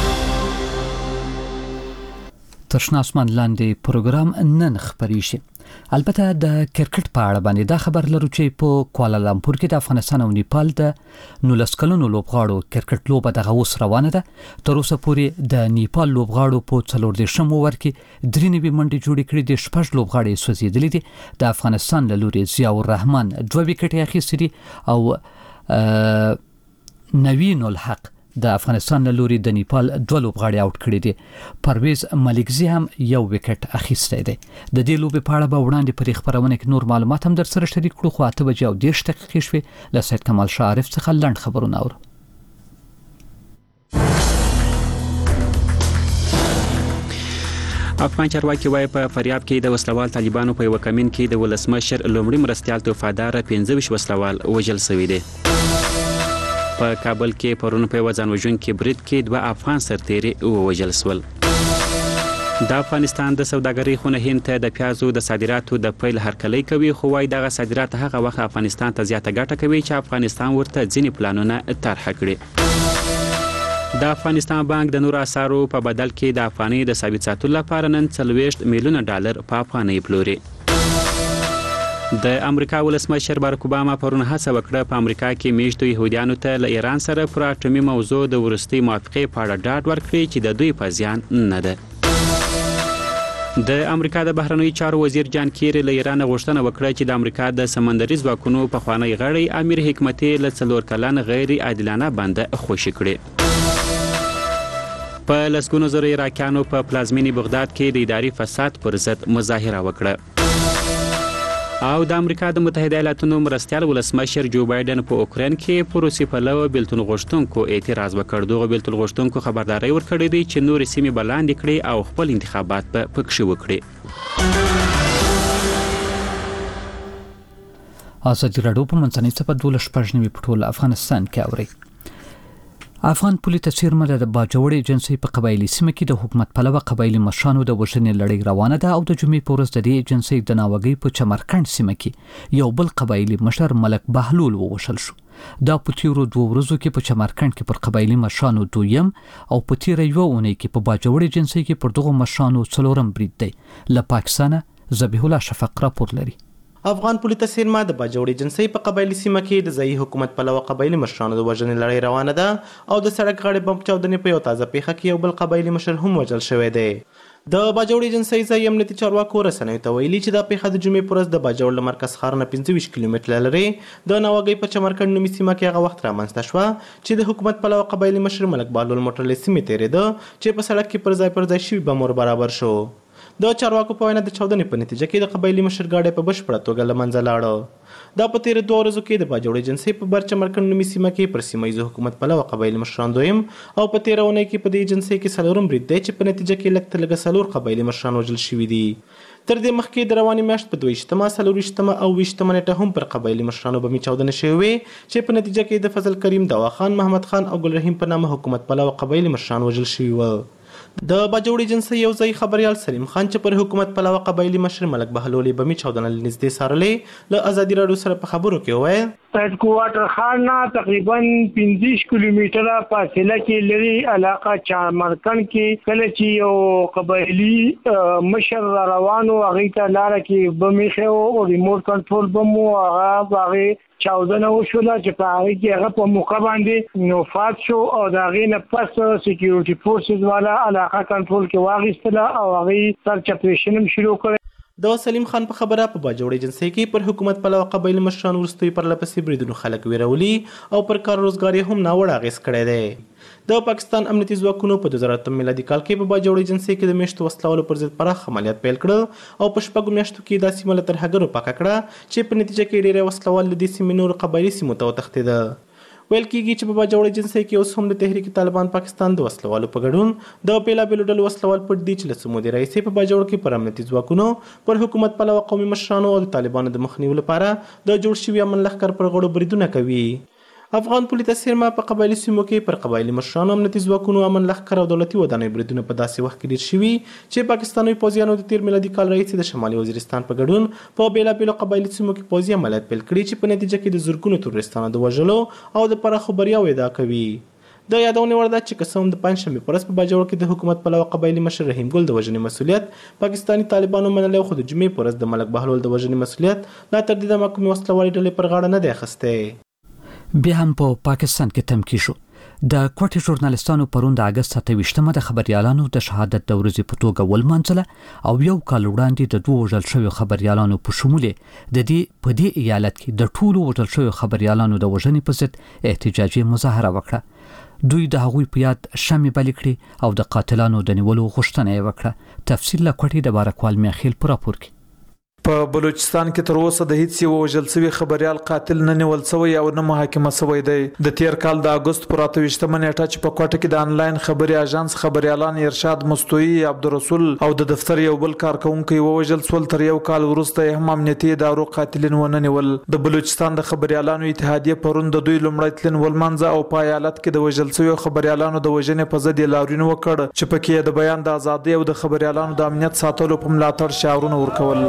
ترشنه آسمان لاندې پروګرام نن خپرې شي. البته د کرکټ په اړه باندې دا خبر لرو چې په کوالالامپور کې د افغانستان او نیپال د 19 کلونو لوبغاړو کرکټ لوبه دغه اوس روانه ده. تر اوسه پورې د نیپال لوبغاړو په 14 اوور کې 3 نوي منډې جوړې کړې دي، 6 لوبغاړي سوځېدلي دي. د افغانستان له لوري ضیاء الرحمن 2 وکټې اخیستې دي او نوین الحق د افغانستان له لوري د نیپال 2 لوبغاړي اوټ کړي دي. پرویز ملکزی هم 1 وکټ اخیستی دی. د دې لوبې په اړه به وړاندې پر خبرونه کې نور معلومات هم در سره شریک کړو، خو 8:10 دقیقې شوې. له سید کمال شاه عارف څخه لنډ خبرونه اورو. افغان چارواکي وايي په فریاب کې د وسلوال طالبانو په یو کمین کې د ولسمشر لومړي مرستیال توفادار 15 وسلوال وژل شوی دی. په کابل کې پرون په وزن وژونکي برید کې 2 افغان سرتیري ووژل شول. د افغانستان د سوداګرۍ خونه هند ته د پیازو د صادراتو د پیل هرکلی کوي، خو وايي دغه صادرات هغه وخت افغانستان ته زیاته ګټه کوي چې افغانستان ورته ځینې پلانونه طرح کړي. د افغانستان بانک د نورو اسعارو په بدل کې د افغانۍ د ثابت ساتلو لپاره نن 40 میلیونه ډالر په افغانۍ پلوري. د امریکا ولسمشر باراک اوباما پرون هڅه وکړه په امریکا کې میشتو يهوديانو ته له ایران سره پر اټومي موضوع د ورستۍ موافقې په اړه ډاډ ورکړي چې د دوی په ځان نه ده. د امریکا د بهرنیو چارو وزیر جان کیری له ایران غوښتنه وکړه چې د امریکا د سمندري ځواکونو پخوانی غړی امیر حکمتي له 4 کلن غیر عادلانه بنده خوشي کړي. په لسګونو زره عراقیانو په پلازمینی بغداد کې د اداري فساد پر ضد مظاهره وکړه. او د امریکا د متحده ایالاتونو مرستیال ولسمشر جو بایدن په اوکراین کې په روسي پلو بیلتون غوښتونکو اعتراض وکړ. دغه بیلتون غوښتونکو خبرداري ورکړې دي چې نور سیمې بلاندې کړي او خپل انتخابات په پکښې وکړي. ازادي راډیو په منځنۍ صفحه 12 په ټول افغانستان کې اوري. افغان پولیس څیرمه د باجوړ ایجنسی په قبایلی سیمه کې د حکومت پلوه قبایلی مشرانو د وژنې لړۍ روانه ده او د جمعې په ورځ د دې ایجنسی د ناوګۍ په چمرکند سیمه کې یو بل قبایلی مشر ملک بهلول ووژل شو. دا په تیرو 2 ورځو کې په چمرکند کې پر قبایلی مشرانو دویم او په تیر یو اونۍ کې په باجوړ ایجنسی کې پر دغه مشرانو څلورم برید دی. له پاکستانه ذبیح الله شفق راپور لري. افغان پولیس سیرما د باجوړ ایجنسی په قبایلی سیمه کې د ځایي حکومت پلوه قبایلی مشرانو د وژنې لړۍ روانه ده او د سړک غاړې بم چاودنې په یو تازه پیښه کې یو بل قبایلی مشر هم وژل شوی دی. د باجوړ ایجنسی ځایي امنیتي چارواکو رسنیو ته ویلي چې دا پیښه د جمعې په ورځ د باجوړ له مرکز ښار نه 25 کیلومتره لرې د ناوګۍ په چمرکند نومي سیمه کې هغه وخت رامنځته شوه چې د حکومت پلوه قبایلی مشر ملک بهلول موټر له سیمې تېرېده چې په سړک کې پر ځای شوي بم ور برابر شو. د چارواکو په وینا د چاودنې په نتیجه کې د قبایلی مشر ګاډی په بشپړه توګه له منځه لاړه. دا په تیرو 2 ورځو کې د باجوړ ایجنسی په برچمرکند نومي سیمه کې پر سیمه ییز حکومت پلوه قبایلی مشران دویم او په تیره اونۍ کې په دې ایجنسی کې 4 برید دی چې په نتیجه کې لږ تر لږه 4 قبایلی مشران وژل شوي دي. تر دې مخکې د روانې میاشت په 22 او 20 نیټه هم پر قبایلی مشرانو بمي چاودنې شوې وې چې په نتیجه کې د فضل کریم، دوا خان، محمد خان او ګل رحیم په نامه حکومت پلوه قبایلی مشران وژل شوي و. د باجوړ ایجنسی یو ځای خبريال سلیم خان چې پر حکومت پلوه قبایلی مشر ملک بهلول بمي چاودنه لنږدې سارلې له ازادي راډیو سره په خبرو کې وویل هډ کوارټر خان نه تقریبا 15 کیلومتره فاصله کې لري علاقه چمرکند کې کله چې یو قبایلی مشر روانو هغه ته لار کې بمي خو او ریموټ کنټرول بم هغه چاودنه وشوله چې په هغه کې هغه په موقع باندې وفات شو او د هغې نه پس سکیورټي فورسز والا علاقه کنټرول کې واخیستله او هغې سرچ اپریشن هم شروع کړی. د سلیم خان په خبره په باجوړ ایجنسی کې پر حکومت پلوه قبایلی مشران وروستیو پرلپسې بریدونو خلک ویرولي او پر کار روزګار یې هم ناوړه اغېز کړی دی. د پاکستان امنیتي ځواکونو په 2008 میلادي کال کې په باجوړ ایجنسی کې د میشتو وسلوالو پر ضد پراخ عملیات پیل کړل او په 6 میاشتو کې دا سیمه له ترهګرو پاکه کړه چې په نتیجه کې ډېری وسلوال له دې سیمې نورو قبایلي سیمو ته وتښتېده. ویل کېږي چې په باجوړ ایجنسی کې اوس هم د تحریک طالبان پاکستان د وسلوالو په ګډون د بیلابېلو ډلو وسلوال پټ دي چې له څو مودې راهیسې په باجوړ کې پر امنیتي ځواکونو پر حکومت پلوه قومي مشرانو او د طالبانو د مخنیوي لپاره د جوړ شوي امن لښکر پر غړو بریدونه کوي. افغان پولیس سیرما په قبایلی سیمو کې پر قبایلی مشرانو امنیتي ځواکونو امن لښکر او دولتي ودانیو بریدونه په داسې وخت کې ډېر شوي چې پاکستاني پوځیانو د تیر میلادي کال راهیسې د شمالي وزیرستان په ګډون په بیلابېلو قبایلي سیمو کې پوځي عملیات پیل کړي چې په نتیجه کې د زرګونو تروریستانو د وژلو او د پراخو بریاو ادعا کوي. د یادونې وړ ده چې قسم د پنځشنبه پر ورځ په باجوړ کې د حکومت پلوه قبایلي مشر رحیم ګل د وژنې مسؤلیت پاکستاني طالبانو منلی، خو د جمعې پر ورځ د ملک بهلول د وژنې مسؤلیت لا تر دې دمه کومې وسلوالې ډلې پر غاړه نه دی اخیستی. بیا هم په پاکستان کې تمکی شو. د کوټې ژورنالستانو پرون د اگست 28مه د خبريالانو د شهادت د ورځې په توګه ولمانځله او یو کال وړاندې د دوه وژل شویو خبريالانو په شمول د دې په دې ایالت کې د ټولو وژل شویو خبريالانو د وژنې په ضد احتجاجي مظاهره وکړه. دوی د هغوی په یاد شمع بل کړي او د قاتلانو د نیولو غوښتنه یې وکړه. تفصیل له کوټې د بارکوال میخیل پر راپور کې. په بلوچستان کې تر اوسه د هیڅ یو وژل شوی خبريال قاتل نه نیول شوی او نه محاکمه شوی دی. د تیر کال د اگست پر 28مه نیټه چې په کوټه کې د انلاین خبري اژانس خبريالان ارشاد مستوي، عبدالرسول او د دفتر یو بل کارکونکو وژل سول. تر یو کال وروسته هم امنیتي ادارو قاتلین ونه نیول. د بلوچستان د خبريالانو اتحادیه پرون د دوی لومړی تلین ولمانځه او په ایالت کې د وژل شوی خبريالانو د وژنې په ضد لاریون وکړ چې پکې د بیان د ازادۍ او د خبريالانو د امنیت ساتلو په ملاتړ شعارونه ورکول.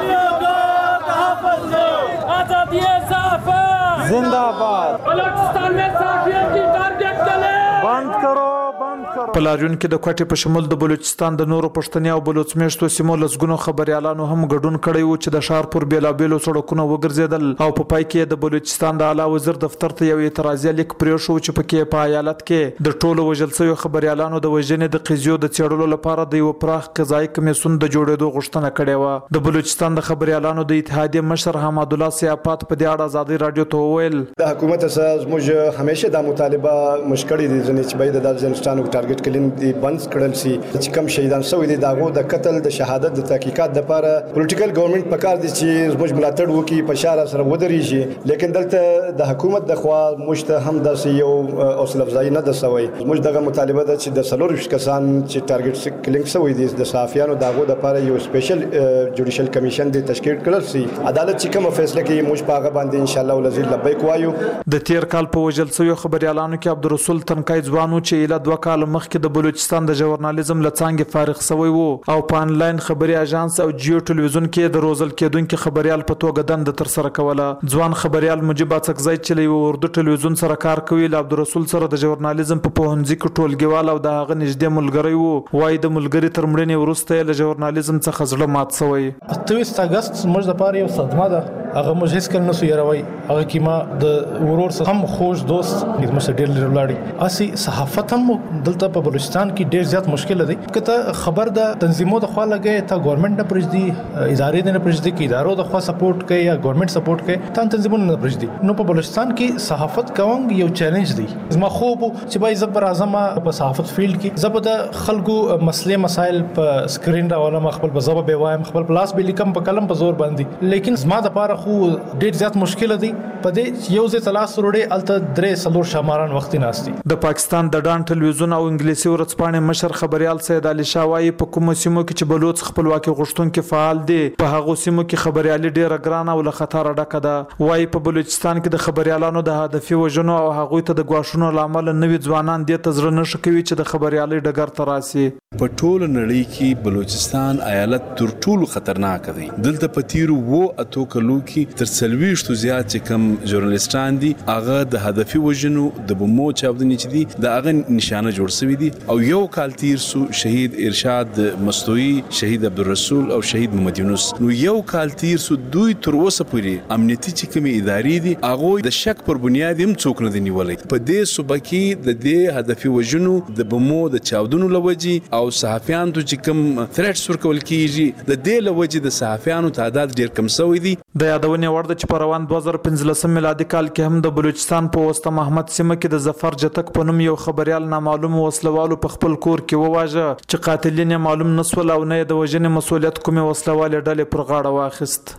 जिंदाबाद बलूचिस्तान में साफियों की टारगेट चले बंद करो. په لاریون کې د کوټې په شمول د بلوچستان د نورو پښتني او بلوچ میشتو سیمو لسګونو خبريالانو هم ګډون کړی و چې د ښار پر بیلابیلو سړکونو وګرځیدل او په پای کې د بلوچستان د اعلی وزیر دفتر ته یو اعتراضي لیک پرې شو چې پکې په ایالت کې د ټولو وژل شویو خبريالانو د وژنې د قضیو د څېړلو لپاره د یو پراخ قضایي کمیسیون د جوړېدو غوښتنه کړې و. د بلوچستان د خبريالانو د اتحادیې مشر حماد الله سیاپات په دې اړه ازادي رادیو ته وویل د حکومت سره موږ همیشه د مطالبه مشکړې دي چې باید د افغانستان ټارګټ کلین دی بند کړل شي چې کم شهیدان شوی دي داغو د قتل د شهادت د تحقیقات لپاره پولیټیکل ګورنمنت پکار دي چې موږ ملاتړ وکړي په شاره سره ودرېږي. لیکن دلته د حکومت د خوا موږ ته هم داسې یو حوصله افزایي نه ده شوی. موږ دغه مطالبه ده چې د 40 کسان چې ټارګټ کلینګ شوی دي د صحافیانو داغو لپاره یو سپیشل جوډیشل کمیشن دی تشکیل کړل شي. عدالت چې کوم فیصله کوي موږ په هغه باندې ان شاء الله ولزل لبیک وایو. د تیر کال په وژل شویو خبريالانو کې عبدالرسول تنکای ځوانو چې اله 2 کال مخکې د بلوچستان د ژورنالیزم لڅانګې فارغ شوی وو او په انلاین خبري اژانس او جیو ټلویزیون کې د روزل کېدونکو خبريال په توګه دند تر سره کوله. ځوان خبريال مجيب اڅکزی چې له اردو ټلویزیون سره کار کوي له عبدالرسول سره د ژورنالیزم په پوهنځي کې ټولګیوال او د هغه نږدې ملګری وو. وای د ملګری تر مړینې وروسته له ژورنالیزم څخه زړه مات شوی. 28 اگست موږ د پاره یو صدمه ده. هغه موږ هیڅ کله نسو یاروي. هغه کې ما د ورور سره هم خوش دوست موږ ډېر لري ولاړی. اسی صحافت هم دلته په بلوچستان کې ډېر زیات مشکل دی. کته خبر د تنظیمو د خوا لګي ته ګورنمنت نه پرځدي، ادارې نه پرځدي کې ادارو د خوا سپورټ کوي یا ګورنمنت سپورټ کوي ته تنظیمونه نه پرځدي. نو په بلوچستان کې صحافت کوم یو چیلنج دی. زما خو چې بای زبر اعظم په صحافت فیلډ کې زبر د خلکو مسلې مسائل په سکرین راولم، خپل بزبه به وایم، خپل پلاس به لیکم په قلم په زور باندې. لیکن زما د پاره خو ډېر زیات مشکل دی. په دې یو ځای تلاش وروړي الته درې سلور شماران وخت ناشتي. د پاکستان د ډان ټلویزیون او انګلیسي ورځپاڼې مشر خبريال سید علي شاوای په کوم سیمو کې چې بلوچ خپلواکي غوښتونکو فعال دي په هغه سیمو کې خبريالي ډیره ګرانه او له خطر ډکه ده. وای په بلوچستان کې د خبريالانو د هدفي وژنو او هغه ته د غواښونو لامل نوي ځوانان دي ته زړه نشي کوي چې د خبريالي ډګر ته راسي. په ټول نړۍ کې بلوچستان ایالت تر ټولو خطرناک دی. دلته په تیرو و اتو کلو کې تر 40 زیات چې کم ژورنالیستان دي هغه د هدفي وژنو د بمو چاودنې چې دي د هغه نشانه جوړ شوی دي او یو کال تیر سو شهید ارشاد مستوي، شهید عبدالرسول او شهید محمد یونس. نو یو کال تیر سو دوی تر اوسه پورې امنیتي چې کومې ادارې دي هغه د شک پر بنیاد هم څوک نه دی نیولای. په دې صوبه کې د دې هدفي وژنو د بمو د چاودنو لوجي او صحافیانو چې کوم ثریټس ورکول کیږي د دې لوجي د صحافیانو تعداد ډیر کم شوی دی. د یادونې وړ ده چې په روان 2015 میلادي کال کې هم د بلوچستان په وسط محمد سیمه کې د ظفر جتک په نوم یو خبريال نامعلوم وسلوالو په خپل کور کې وواژه چې قاتلین معلوم نسول او نه د وژنې مسؤلیت کومه وسلوالې ډلې پر غاړه واخیست.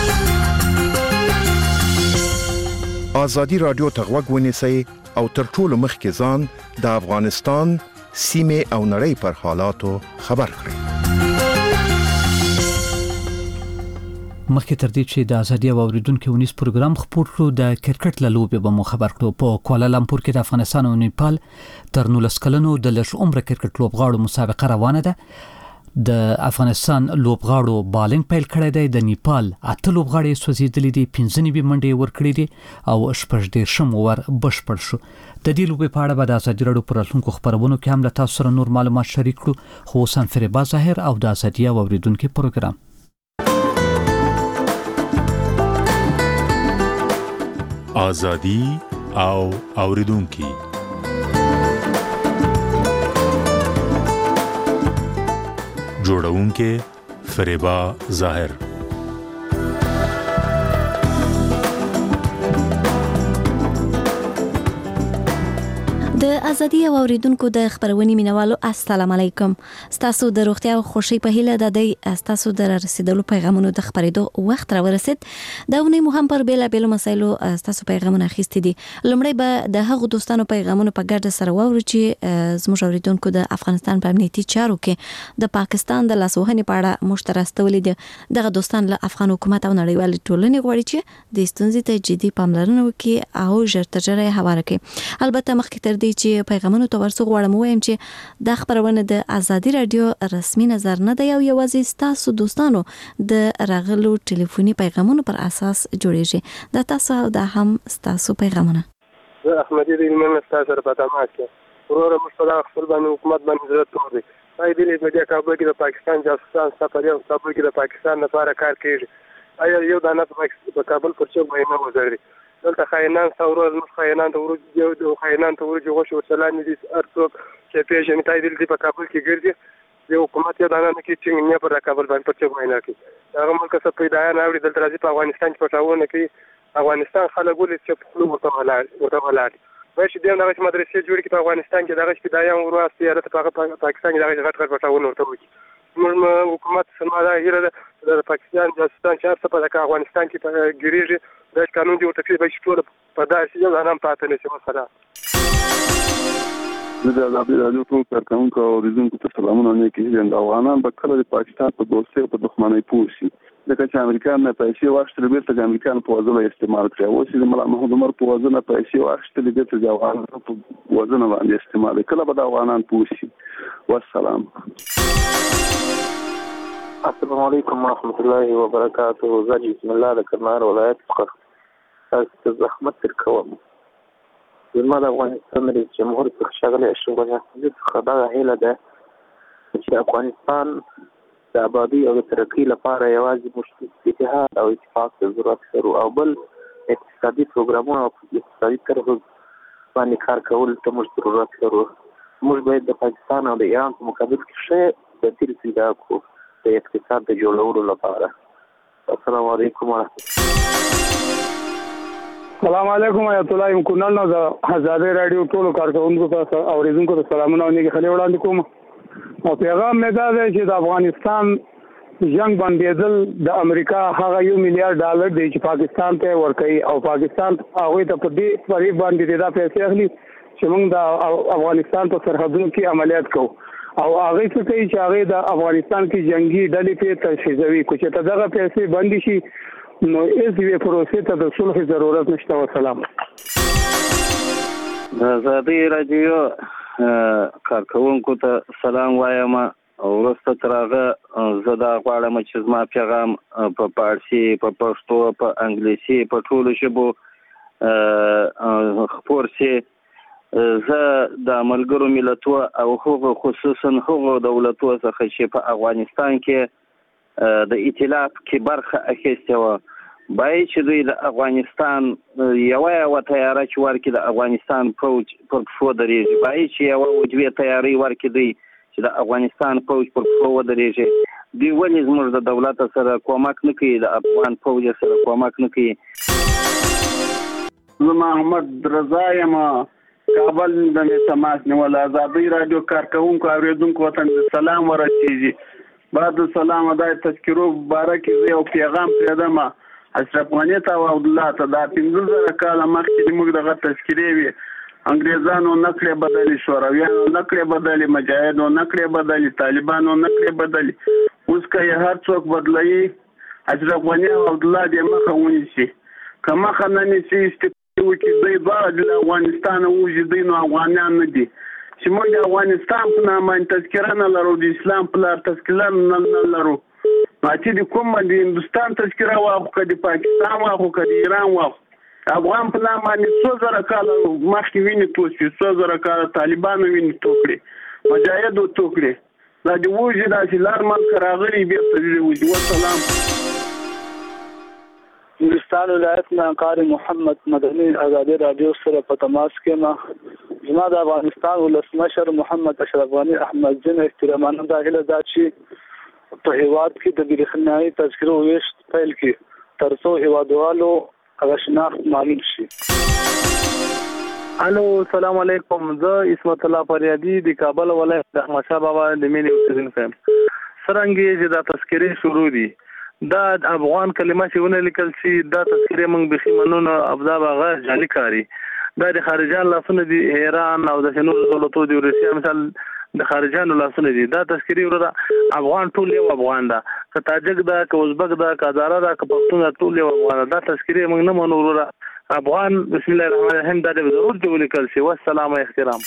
آزادي رادیو ته غوږ ونیسئ او تر ټولو مخکې ځان د افغانستان سیمې او نړۍ پر حالاتو خبر کړئ. مخکې تر دې چې د ازادي اوریدونکو ونیس پروګرام خپور کړو د کرکټ له لوبې به مو خبر کړو. په کوالالامپور کې د افغانستان او نیپال تر 19 کلنو د لږ عمر کرکټ لوبغاړو مسابقه روانه ده. د افغانستان لوبغاړو بالنګ پیل کړی دی. د نیپال 8 لوبغاړي سوځیدلي دي، 15 منډې ورکړې دي او 18 اوور بشپړ شو. د دې لوبې په اړه به د ازادي راډیو پر راتلونکو خبرونو کې هم له تاسو سره نور معلومات شریک کړو. خو اوس هم فریبا ظاهر او د ازادي اوریدونکو پروګرام ازادي او اوریدونکو جوړونکې فریبا ظاهر. د ازادي او اوریدونکو د خبرونې مینوالو السلام علیکم. ستاسو د روغتیا او خوشي په هیله د دې ستاسو د رسیدلو پیغامونو د خبرېدو وخت را ورسید. دا ونی مهم پر بیلابېلو مسایلو ستاسو پیغامونه اخیستي دي. لومړی به د هغو دوستانو پیغامونه په ګډه سره واورو چې زموږ اوریدونکو د افغانستان په امنیتي چارو کې د پاکستان د لاسوهنې په اړه مشترستولې دي. دغه دوستان له افغان حکومت او نړیوال ټولنې غواړي چې د ستونزې ته جدي پاملرنه وکړي او ژر تر ژره یې هواره کړي. البته مخکې تر دې چې پیغامونو ته ورسو غواړم وایم چې دا خبرونه د ازادي رادیو رسمي نظر نه دی او یوازې ستاسو دوستانو د راغلو ټلیفوني پیغامونو پر اساس جوړیږي. دا تاسو دا هم ستاسو پیغامونه. زه احمدي د ایمان ستاسو سره په تماس کې ورور مشترک خپل باندې حکومت باندې ضرورت لري. آیا د دې کابل کې د پاکستان جاسوسان سفر یو کابل کې د پاکستان لپاره کار کوي؟ آیا یو دانه په کابل پر څو باندې وزري دلته خاینان ثورو نو خاینان ته ورجو د خاینان ته ورجو غوښو سلام دي ارڅوک چې پیژنې تای دې په کابل کې ګرځي یو حکومت یو دانه کې چې نه پر کابل باندې پر څو باندې کوي. هغه ملک څه پیدا نه اوري دلته راځي په افغانستان کې پټاونه کوي. افغانستان خلک ولې چې په خپل ورته ولاړ وای چې دغه مدرسې جوړ کړي په افغانستان کې دغه پیدایان ورواستي یا په پاکستان کې دغه غټ پټاونه ورته وکړي. موږ حکومت سماده هیله د پاکستان جاسوسان چې څه په افغانستان کې ګریږي د قانون دی ورته به ټول په داسې یو انام پاتې نشي. مثلا د ازادي راډیو ټول کارکونکو او اوریدونکو ته سلامونه نه کیږي. د افغانان په کله د پاکستان په دوستۍ او په دښمنۍ پوښي ځکه چې امریکا نه پیسې واخیستلې بیرته د امریکا په وزن استعمال کړي. اوس د مولا محمد عمر په وزن پیسې واخیستلې بیرته د افغانانو په وزن باندې استعمال کله به د افغانان پوښي. والسلام. السلام علیکم ورحمۃ اللہ وبرکاتہ. زه بسم الله د کرنار ولایت څخه تاسو زحمت کوم. زما د افغانستان رئیس جمهور څخه ښاغلی اشرف غني څخه دا هیله ده چې افغانستان د آبادی او د ترقۍ لپاره یوازې مشترک اتحاد او اتفاق ته ضرورت لري او بل اقتصادي پروګرامونه او اقتصادي طرحو باندې کار کول ته موږ ضرورت لرو. موږ باید د پاکستان او د ایران په مقابل کې ښه بدیل پیدا کړو د اقتصاد د جوړولو لپاره. السلام علیکم ورحمۃ الله. السلام علیکم ایت الله امکانل نو د ازادي رادیو ټولو کارکونکو ته اوریدونکو ته سلامونه او نیکی خلې وړاندې کوم. او پیغام مې دا دی چې د افغانستان جنگ بندیدل د امریکا هغه $1 میلیارډ دی چې پاکستان ته ورکړي او پاکستان هغه ته په دې فریب باندې دا پیسې اخلي چې موږ د افغانستان په سرحدونو کې عملیات کوو او هغه څه کوي چې هغه د افغانستان کې جنگي ډلې په تشویقوي. کوم چې دغه پیسې بندي شي نو هیڅ یو پروسې ته د صلح ضرورت نشته. والسلام. د ازادي رادیو کارکونکو ته سلام وایم او وروسته تر هغه زه دا غواړم چې زما پیغام په فارسي په پښتو په انګلیسي په ټولو ژبو خپور شي. زه د ملګرو ملتونو او هغو خصوصا هغو دولتونو څخه چې په افغانستان کې د ائتلاف کې برخه اخیستې وه باید چې دوی د افغانستان یوه تیاره چې ورکړي د افغانستان فوج پر پښو درېږي. باید چې یوه دوې تیارې ورکړي دوی چې د افغانستان فوج پر پښو ودرېږي. دوی ولې زموږ د دولت سره کومک نه کوي د افغان فوج سره کومک نه کوي. زه محمد رضا یم کابل د تماس نیول. ازادي رادیو کارکونکو اوریدونکو ته سلام ورسیږي. بعد السلام د تذکرو مبارک یو پیغام پیدم اشرف غني ته او الله ته دا 15 کاله مخکې موږ دغه تذکرې وي انګريزانو نکړې بدلې شورویانو نکړې بدلې مجاهدونو نکړې بدلې طالبانو نکړې بدلې اوس که هر څوک بدلایي اشرف غني او الله دې مخه ونیسي کما خننې چې استفاده وکړي د افغانستان او جدي نو افغانان نه دي چې موږ د افغانستان په نامه تذکره نه لرو، د اسلام په لار تذکره نه لرو. چې د کوم د هندوستان تذکره واخو که د پاکستان واخو که د ایران واخو افغان په نام باندې 100,000 کاله مخکې وینې توی شي، 100,000 کاله طالبانو وینې توی کړې، مجاهدو توی کړې. دا د وژې داسې لار ملکه راغلي بېرته وژي. والسلام. نورستان ولایت نه قاری محمد مدني ازادي رادیو سره په تماس کې ما زما د افغانستان ولسمشر محمد اشرف غني احمد جن احترامانه دا هله دا چې په هیواد کې د برېښنایي تذکرو ویشت پیل کړي ترڅو هیوادوالو هغه شناخت معلوم شي. الو السلام علیکم، زه اسمت الله فریادي د کابل ولایت د احمدشاه بابا د مینې اوسیدونکی یم. څرنګه چې دا تذکرې شروع دي دا افغان کلمه چې ونه لیکل شي دا تذکرې موږ بخي منونه ابدا هغه جعلي کاری، دا د خارجان لاسونه دي، ایران او د نورو دولتونو د روسیا مثال د خارجانو لاسونه دي. دا تذکرې ورته افغان ټول یو افغان ده، که تاجک ده که ازبک ده که هزاره ده که پښتون ده ټول یو افغان ده. دا تذکرې موږ نه منو وروره افغان. بسم الله الرحمن الرحیم دا د ضرور دی ولیکل شي. والسلام احترام.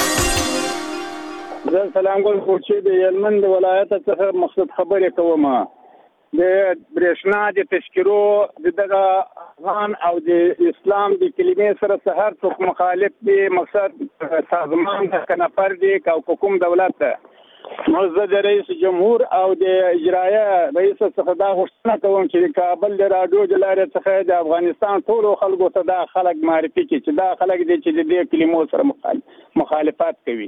زه سلام ګل خورشید د هلمند ولایت څخه مقصد خبرې کوم. د برېښنا د تشکیرو دغه افغان او د اسلام د کلمې سره سهار څوک مخالف دي، مقصد سازمان د کنفر دي که کوم دولت ده. زه د رئیس جمهور او د اجرایه رئیس څخه دا غوښتنه کوم چې د کابل د راډیو د لارې څخه د افغانستان ټولو خلکو ته دا خلک معرفي کړي چې دا خلک دي چې د دې کلمو سره مخالفت کوي.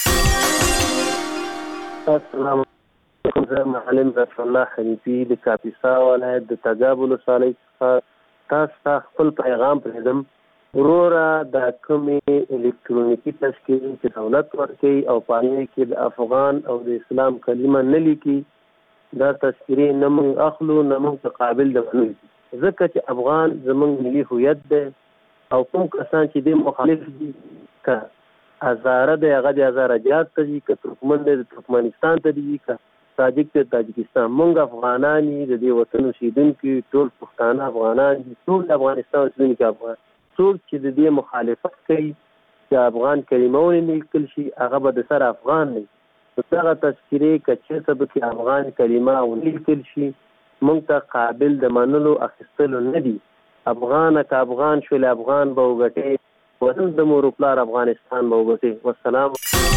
السلام زه معلم رسول الله حنیفي د کاپیسا ولایت د تګاب ولسوالۍ څخه تاسو ته خپل پیغام پرېږدم. وروره دا کومې الکترونیکي تذکرې چې دولت ورکوي او په هغې کې د افغان او د اسلام کلمه نه لیکي، دا تذکرې نه موږ اخلو نه موږ ته قابل د منلو دي، ځکه چې افغان زموږ ملي هویت دی او کوم کسان چې دې مخالف دي که هزاره دی هغه د هزاره جات ته دي، که ترکمن دی د ترکمنستان ته دي، که تاجک ته تاجکستان. مونږ افغانان یو د دې وطن اوسیدونکي ټول پښتانه افغانان دي، ټول د افغانستان اوسیدونکي افغان. څوک چې د دې مخالفت کوي چې افغان کلمه ونه لیکل شي هغه به د سر افغان نه وي. دغه تذکرې که چېرته به کې افغان کلمه ونه لیکل شي مونږ ته قابل د منلو اخیستلو نه دي. افغان که افغان شول افغان به وګټي، وطن د مور پلار افغانستان به وګټي. والسلام.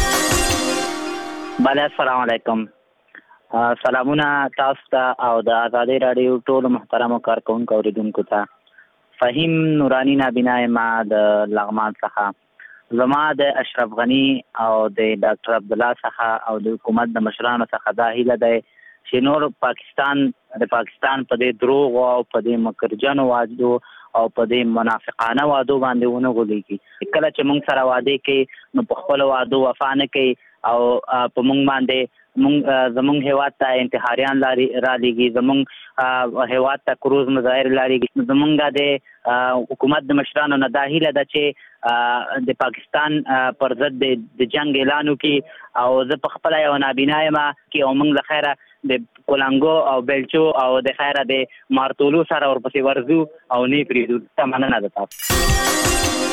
بله السلام علیکم. سلامونه تاسو ته او د ازادي رادیو ټولو محترمو کارکونکو اوریدونکو ته. فهیم نورانی نابینا ما د لغمان څخه. زما د اشرف غني او د ډاکټر عبدالله څخه او د حکومت د مشرانو څخه دا هیله ده چې نور پاکستان په دې دروغ او په دې مکرجنو وعدو او په دې منافقانه وعدو باندې ونه غولېږي. کله چې موږ سره وعده کوي نو په خپلو وعدو وفا نه کوي او په موږ باندې زمونږ هیواد ته انتحاریان را لیږي، زمونږ هیواد ته کروز مظاهر را لیږي. زمونږ د حکومت د مشرانو نه دا هیله ده چې د پاکستان پر ضد د جنگ اعلان وکړي او زه په خپله یو نابینا یم او موږ له خیره د کولانګو او بیلچو او د خیره د مارتولو سره ورپسې ورځو او نه پرېږدو. مننه ده تاسو.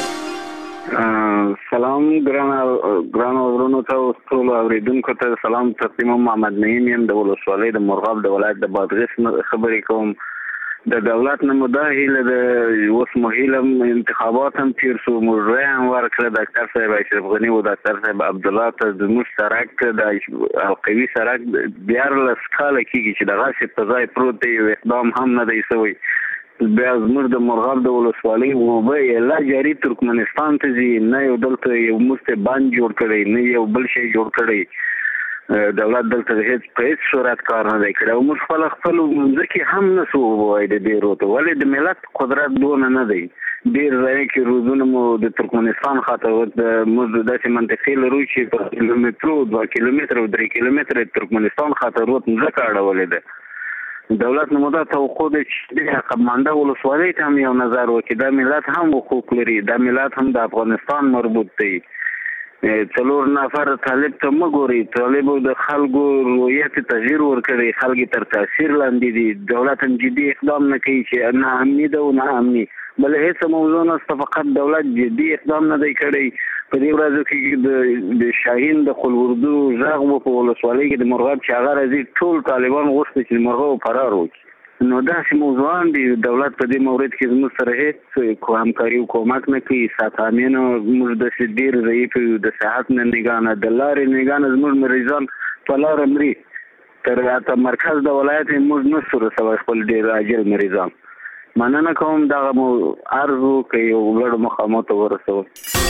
سلام ګرانو ورونو ته ټولو اوریدونکو ته سلام. تقدیم محمد نعیم یم د ولسوالۍ د مرغاب د ولایت د بادغیس خبرې کوم. د دولت نه مو دا هیله ده، اوس مو هیله انتخابات هم تیر شو، موږ رای هم ورکړه ډاکټر صاحب اشرف غني او ډاکټر صاحب عبدالله ته زموږ سړک د القوي سړک 14 کاله کېږي چې دغسې په ځای پروت دی، یو اقدام هم نه دی شوی. بیا زموږ د مرغاب د ولسوالۍ اوبه یې لا جاري ترکمنستان ته ځي، نه یو دلته یو مست بند جوړ کړی نه یو بل شی جوړ کړی. دولت دلته په هېڅ صورت کار نه دی کړی او موږ خپلو مځکې هم نه شو ووایو د دې روته. ولې د ملت قدرت دونه نه دی. ډېر ځای کې روزونه مو د ترکمنستان خواته موږ داسې منطقې لرو چې په کیلومترو 2 کیلومتره او 3 کیلومتره ترکمنستان خواته روت مځکه اړولې ده. دولت نه مو دا توقع ده چې د عقبمنده ولسوالۍ ته هم یو نظر وکړي. دا ملت هم حقوق لري، دا ملت هم د افغانستان مربوط دی. 4 نفر طالب ته مه ګورئ، طالبو د خلکو رویت تغییر ورکړی، خلک تر تاثیر لاندې دي. دولت هم جدي اقدام نه کوي چې نه امني ده او نه امني. بل هیڅ موضوع نشته، فقط دولت جدي اقدام نه دی کړی. په دې ورځو کې د شاهین د خلوردو غږ و په ولسوالۍ کې د مرغاب چې هغه راځي، ټول طالبان غوښتي چې مرغاب فرار وکړي. نو داسې موضوعان دي. دولت په دې مورد کې زموږ سره هیڅ همکاري او کومک نه کوي. ساتامین موږ داسې ډېر ضعیف یو، د صحت نه نګاه نه، د لارې نګاه نه زموږ مریضان په لاره مري. تر مرکز د ولایت موږ نشو رسولی خپل ډېر عاجل مریضان. مننه کوم، دغه مو عرض وکړئ یو لوړ مقامو ته ورسول.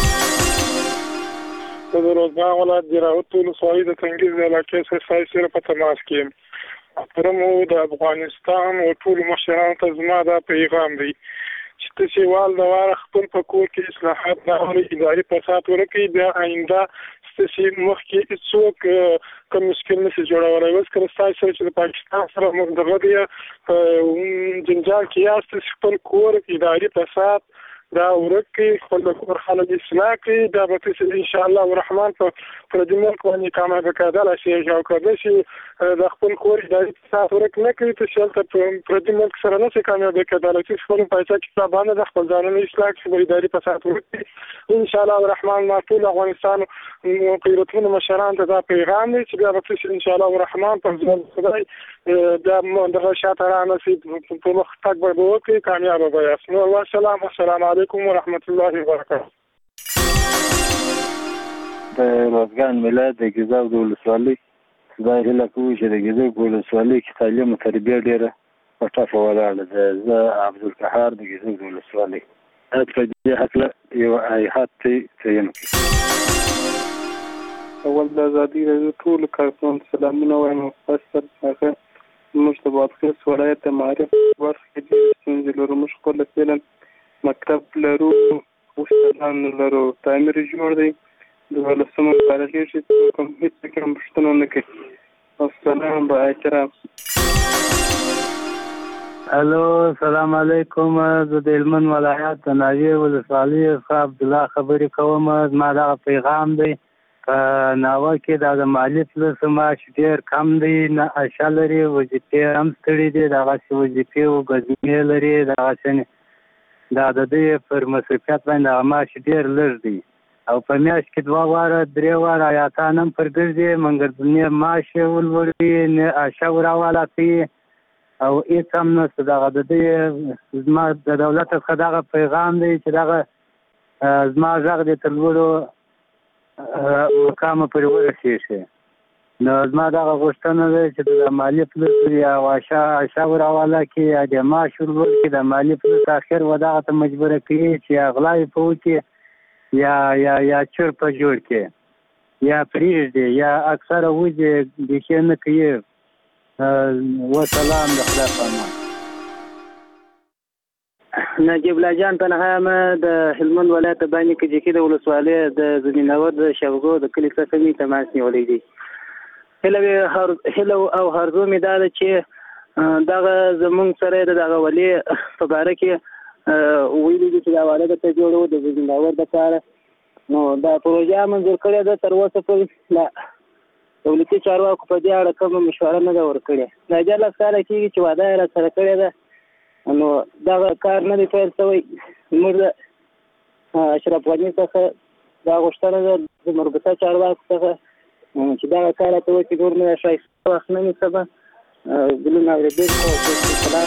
زه د روزګان ولایت د راوت ولسوالۍ د تنګیز علاقې څخه سره په تماس کې یم. محترمو د افغانستان او ټولو مشرانو ته زما دا پیغام دی چې تاسې وال د واره خپل په کور کې اصلاحات راولئ، اداري فساد ورکړئ، بیا آینده ستاسې مخکې هېڅوک کوم مشکل نشي جوړولی. اوس کله ستاسو سره چې د پاکستان سره موږ دغه دی په جنجال کې یاست، تاسې خپل کور اداري فساد دا ورک کړئ، خپل د کور خلک اصلاح کړئ. دا به تاسې انشاءالله الرحمن په پردي ملک باندې کامیابه کېدلی شئ. او که داسې د خپل کور اداري فساد ورک نه کړئ، تاسې هلته په پردي ملک سره نه شئ کامیابه کېدلی. تاسې خپل پایڅه کې صاحبانه د خپل ځانونه اصلاح کړئ، خپل اداري فساد ورک کړئ. انشاءالله الرحمن ما ټول افغانستان غیرتمنو مشرانو ته دا پیغام دی چې بیا به تاسې انشاءالله الرحمن په ځوان خدای دغه شاته رانسئ، په مخ تګ به وکړئ، کامیابه به یاست. نو والسلام، السلام علیکم ورحمة الله وبرکاته. د روزګان ولایت د ګیزاب د ولسوالۍ خدای هیله کوو چې د ګیزاب په ولسوالۍ کې تعلیم او تربیه ډېره په ټپه ولاړه ده. زه عبدالقهار د ګیزاب د ولسوالۍ په دې هکله یو هیات تعین کړي. اول د ازادي راډیو ټولو کارکوونکو سلامونه وایم. خاص هغه موږ د بادغیس ولایت د معارف برخه کې ډېرې ستونزې لرو. موږ خپله فعلا مکتب لرو، استادان لرو، تعمیر جوړ دی، د 12مه مبارکې چې کوم هېڅ کوم پوښتنه نه کوي. السلام با احترام. الو، السلام علیکم. زه د هلمند ولایت د ناوې ولسوالۍ څخه عبدالله خبرې کوم. زما دغه پیغام دی په ناوه کې د مالي فلسو معاش ډېر کم دی، نه عشا لري، وظیفې هم ستړي دي، دغسې وظیفې او ګزمې لري، دغسې دا د دې پر مصرفیت باندې هغه معاش ډېر لږ دی. او په میاشت کې 2 واره 3 واره ایاتان هم پر ګرځي، مګر نه معاش ولوړوي نه عشا وراواله کوي او هېڅ هم نشته. دغه د دې زما د دولت څخه دغه پیغام دی چې دغه زما غږ دی تر لوړو مقامه پورې ورسېږي. نو زما دغه غوښتنه ده چې د مالي فلس یا عشا وراواله کړي یا د معاش ورلوړ کړي، د مالي فلس اخر و دغه ته مجبوره کړي چې اغلا یې په وکړي یا چور په جوړ کړي یا پرېږدي یا اکثره وځي بیخي نه کوي. وسلام، د خدای په امان. نجیب الله جان تنها د هلمند ولایت باندې کې د ولسوالۍ د زمینور د شوغو د کلي څخه می تماس نیولې دي. هله او هرزو می دا چې دغه زمونږ سره دغه ولي په باره کې ویلي دي چې دا واده ته جوړو د زمینور د کار. نو دا پروژه منظور کړې ده، تر اوسه پورې دولتي چارواکو په دې اړه کومه مشوره نه ده ورکړې. دا ډېر لږ کاله کېږي چې واده یې راسره کړې ده، نو دغه کار نه دی پیل شوی. موږ د اشرف غني څخه دا غوښتنه ده د مربوطه چارواکو څخه چې دغه کار راته وکړي، نور نه ښایسته وخت نه نیسه به ګلونه اورېدونکو.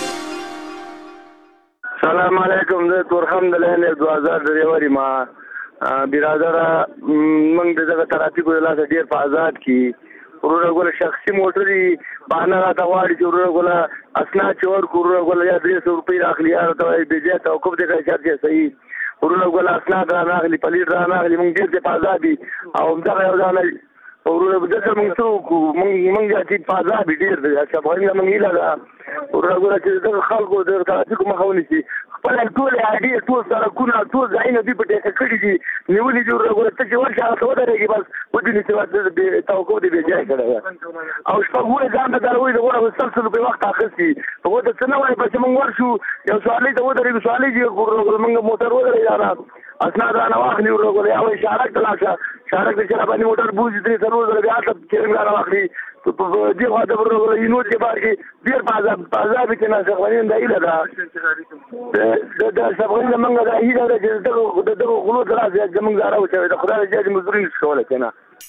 سلام علیکم. زه تورخم د لهنې 2000 ډریور یم. برادره موږ د دغه ترافیکو د لاسه ډېر په آزاد کړي. وروره ګوله شخصي موټر یې بهانه راته غواړي چې وروره ګوله اسناد چې ورکړو، وروره ګوله یا 300 روپۍ راخلي، یا راته وایي بې ځایه توقف دی که چارج یې صحیح. وروره ګوله اسناد رانه اخلي، پلیټ رانه اخلي. موږ ډېر دی په آزاد دي او همدغه یو ځانه وروره دلته موږ څه وکړو، موږ چې په آزاد دي ډېر دی. اشرف غني ته موږ هیله ده وروره ګوله چې دغه خلکو د ترافیکو مخه ونیسي. خپل ټول اډې ټول سړکونه ټول ځایونه دوی په ټیکه کړي دي، نیولي دي. وروره ګوله ته چې ورشې هغه ته ودرېږي، بس ودې نیسي، توقف دې بې ځایه کړی ده. او شپږ وایي ځان ته دا وایي د غوره 100 روپۍ وخت اخیستي. په ورته څه نه وایي، پس چې موږ ورشو یو سوالۍ ته ودرېږو، سوالۍ چې وروره ګوله موږ موټر ودرېږي، اسناد رانه واخلي. وروره ګوله یا وایي شارک ته لاړ شه، شارک ته چې راباندې موټر بوځي 3 څلور ځله بیا هلته چرنګ رانه واخلي، په دې خوا د یونو کې بار کې ډېر په عذاب کې نه افغانان د ایله ده د افغانان زمونږ د ایله ده چې دغه غلو د راځي زمونږ زاره وشوي د خدای جل مزوري نشوله کنه.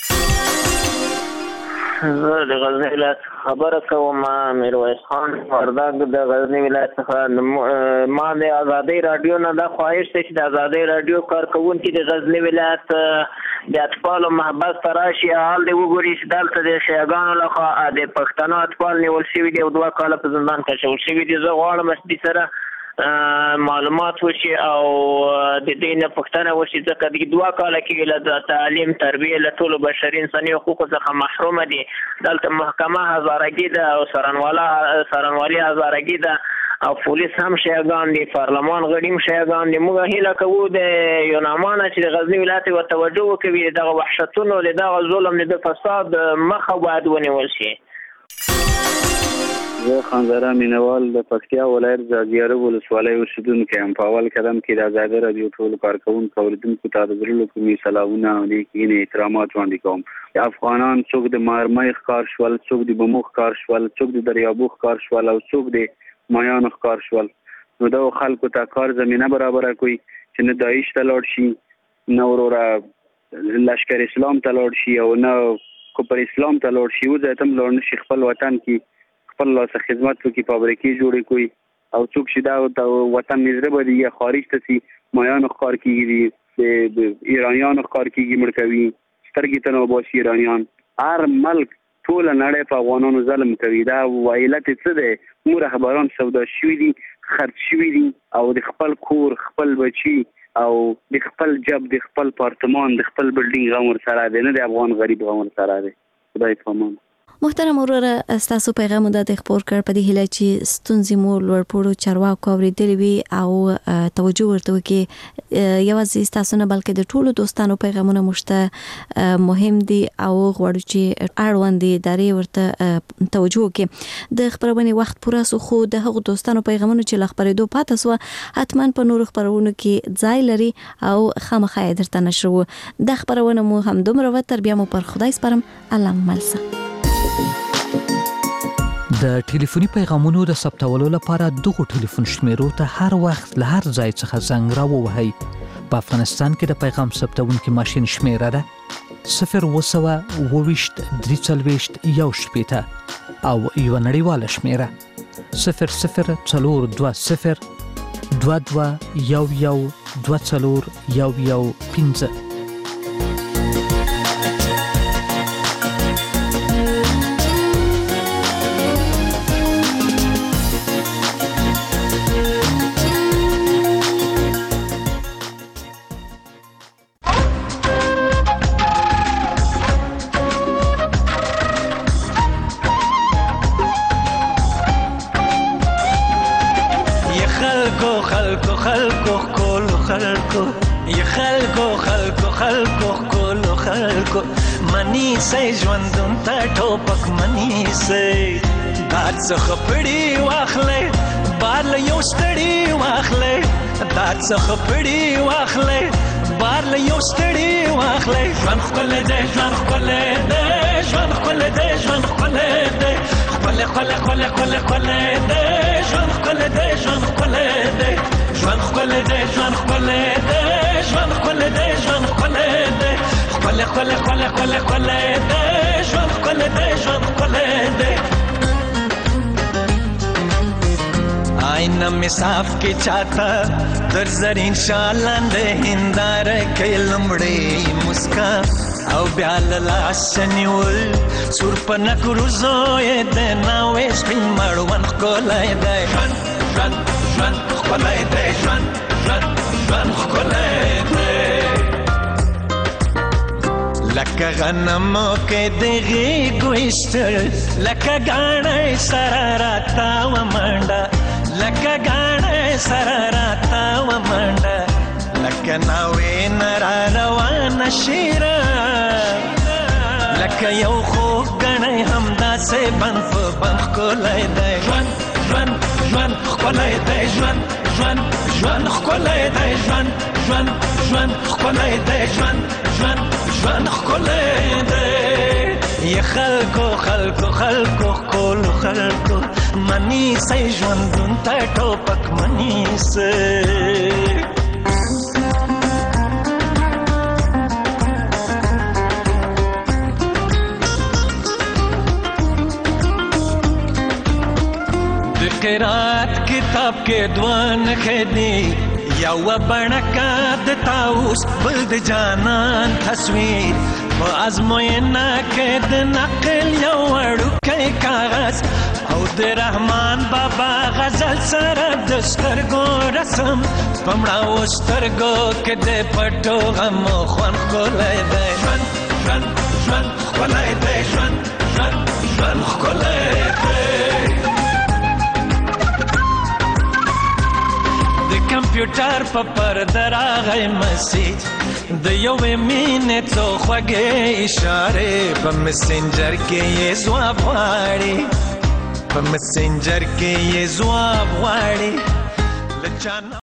زه د غزنی ولایت خبره کوم. میرویس خان وردګ د غزنی ولایت څخه. ما د ازادۍ راډیو نه دا خواهش دی چې د ازادۍ راډیو کارکوونکي د غزنی ولایت د اطفالو محبس ته راشي، حال دی وګوري چې دلته د شیعاګانو لخوا د پښتنو اطفال نیول شوي دي او 2 کاله په زندان کې اچول شوي دي. زه غواړم چې دې سره معلومات وشي او د دې نه پوښتنه وشي ځکه د 2 کاله کې له تعلیم تربیه له ټولو بشري انساني حقوقو څخه محروم دي. دلته محکمه هزارګي ده او سرنوالي هزارګي ده او پولیس هم شیعاګان دي، پارلمان غړي هم شیعاګان دي. موږ هیله کوو د یو نامانه چې د غزنی ولایت ورته توجه وکوي، دغه وحشتونو دغه ظلم د فساد مخه باید ونیول شي. زه خانزره مینوال د پکتیا ولایت زاګیاره ولسوالۍ اوسیدونکی یم. په اول قدم کې د ازادۍ راډیو ټولو کارکوونکو اوریدونکو ته د زړه له کومې سلامونه او نیکې احترامات وړاندې کوم. افغانان څوک د مارمۍ ښکار شول، څوک د بمو ښکار شول، څوک د دریابو ښکار شول او څوک د مایانو ښکار شول. نو دغو خلکو ته کار زمینه برابره کړئ چې نه داعش ته لاړ شي، نه وروره لشکر اسلام ته لاړ شي او نه کفر اسلام ته لاړ شي. وځای ته هم لاړ نه شي، خپل وطن کې خپل لاسه خدمت وکړي، فابریکې جوړې کړي او څوک چې دا وطن نظره به دي یا خارج ته سي مایانو ښکار کېږي، د ایرانیانو ښکار کېږي، مړ کوي، سترګې ته نه وباسي ایرانیان. هر ملک ټوله نړۍ په افغانانو ظلم کوي. دا علت څه دی؟ موږ رهبران سودا شوي دي، خرڅ شوي دي او د خپل کور، خپل بچي او د خپل جب، د خپل پارتمان، د خپل بلډینګ غم ورسره دی، نه د افغان غریب غم ورسره دی. خدای پامان. محترم وروره، ستاسو پیغام د خپور کړ په دې هیله چې ستونزې مو لوړپوړو چارواکو اورېدلې وي او توجه ورته وکړي. یوازې ستاسو نه بلکې د ټولو دوستانو پیغامونه مشته مهم دي او غواړو چې اړوند ادارې ورته توجه وکړي. د خبرونې وخت پوره سو، خو د هغو دوستانو پیغامونه چې لخبرېدو پاتې سو حتما په نورو خبرونو کې ځای لري او خامخا درته نشرو. د خبرونه مو هم دومره و، تر بیا مو پر خدای سپارم. الله ملسه. د ټلیفوني پیغامونو د ثبتولو لپاره دغه ټلیفون شمیرو ته هر وخت له هر ځای څخه زنګ راووهئ. په افغانستان کې د پیغام ثبتونکي ماشین شمیره ده 0202341 او یو نړیواله شمیره 002022112415. منی سي ژوندون ته ټوپک منی سي دات څخه پړی واخلې بار له یو ستړی واخلې دات څخه پړی واخلې بار له یو ستړی واخلې ژوند خپل دې ژوند خپل دې ژوند خپل دې ژوند خپل دې خپل خپل خپل خپل خپل دې ژوند خپل دې ژوند خپل دې ژوند خپل دې ژوند خپل دې ژوند خپل دې ژوند خپل دې خپل خپل خپل خپل خپل دې ژوند خپل دې ژوند خپل دې آئینه می صاف کې چاته در زرین شالند هندار کې لمړې مسکا او بیا لاس نیول سور پنا کروزو دې ناوې سپین مړون کولای دې ژوند ژوند ژوند کولای دې ژوند ژوند ژوند کولای دې لکه غنمو کې دغه ګوشتل لکه غاڼې سره راتا و منډه لکه غاڼې سره راتا و منډه لکه ناوې نرا روان شیرا لکه یو خو غاڼې همدا سه بنف بنف کولای دی ژوند ژوند ژوند کولای دی ژوند ژوند ژوند کولای دی ژوند ژوند ژوند کولای دی ژوند ژوند ژوند کولای دی یا خلکو خلکو خلکو کول خلکو منی سي ژوندون ته ټوپک منی سي قرات کتاب کې دوان خېدي یو بڼکا د تاوس بل د جانان تصویر په ازموینه کې د نقل یو وړوکی کاغذ او د رحمان بابا غزل سره د سترګو رسم په مړاو سترګو کې د پټو غم خوند ښکلی دی ژوند ژوند ژوند ښکلی دی ژوند ژوند ژوند ښکلی دی کمپیوټر په پرده راغی مسیج د یوې مینې څو خوږې اشارې په مسنجر کې یې ځواب غواړي په مسنجر کې یې ځواب غواړي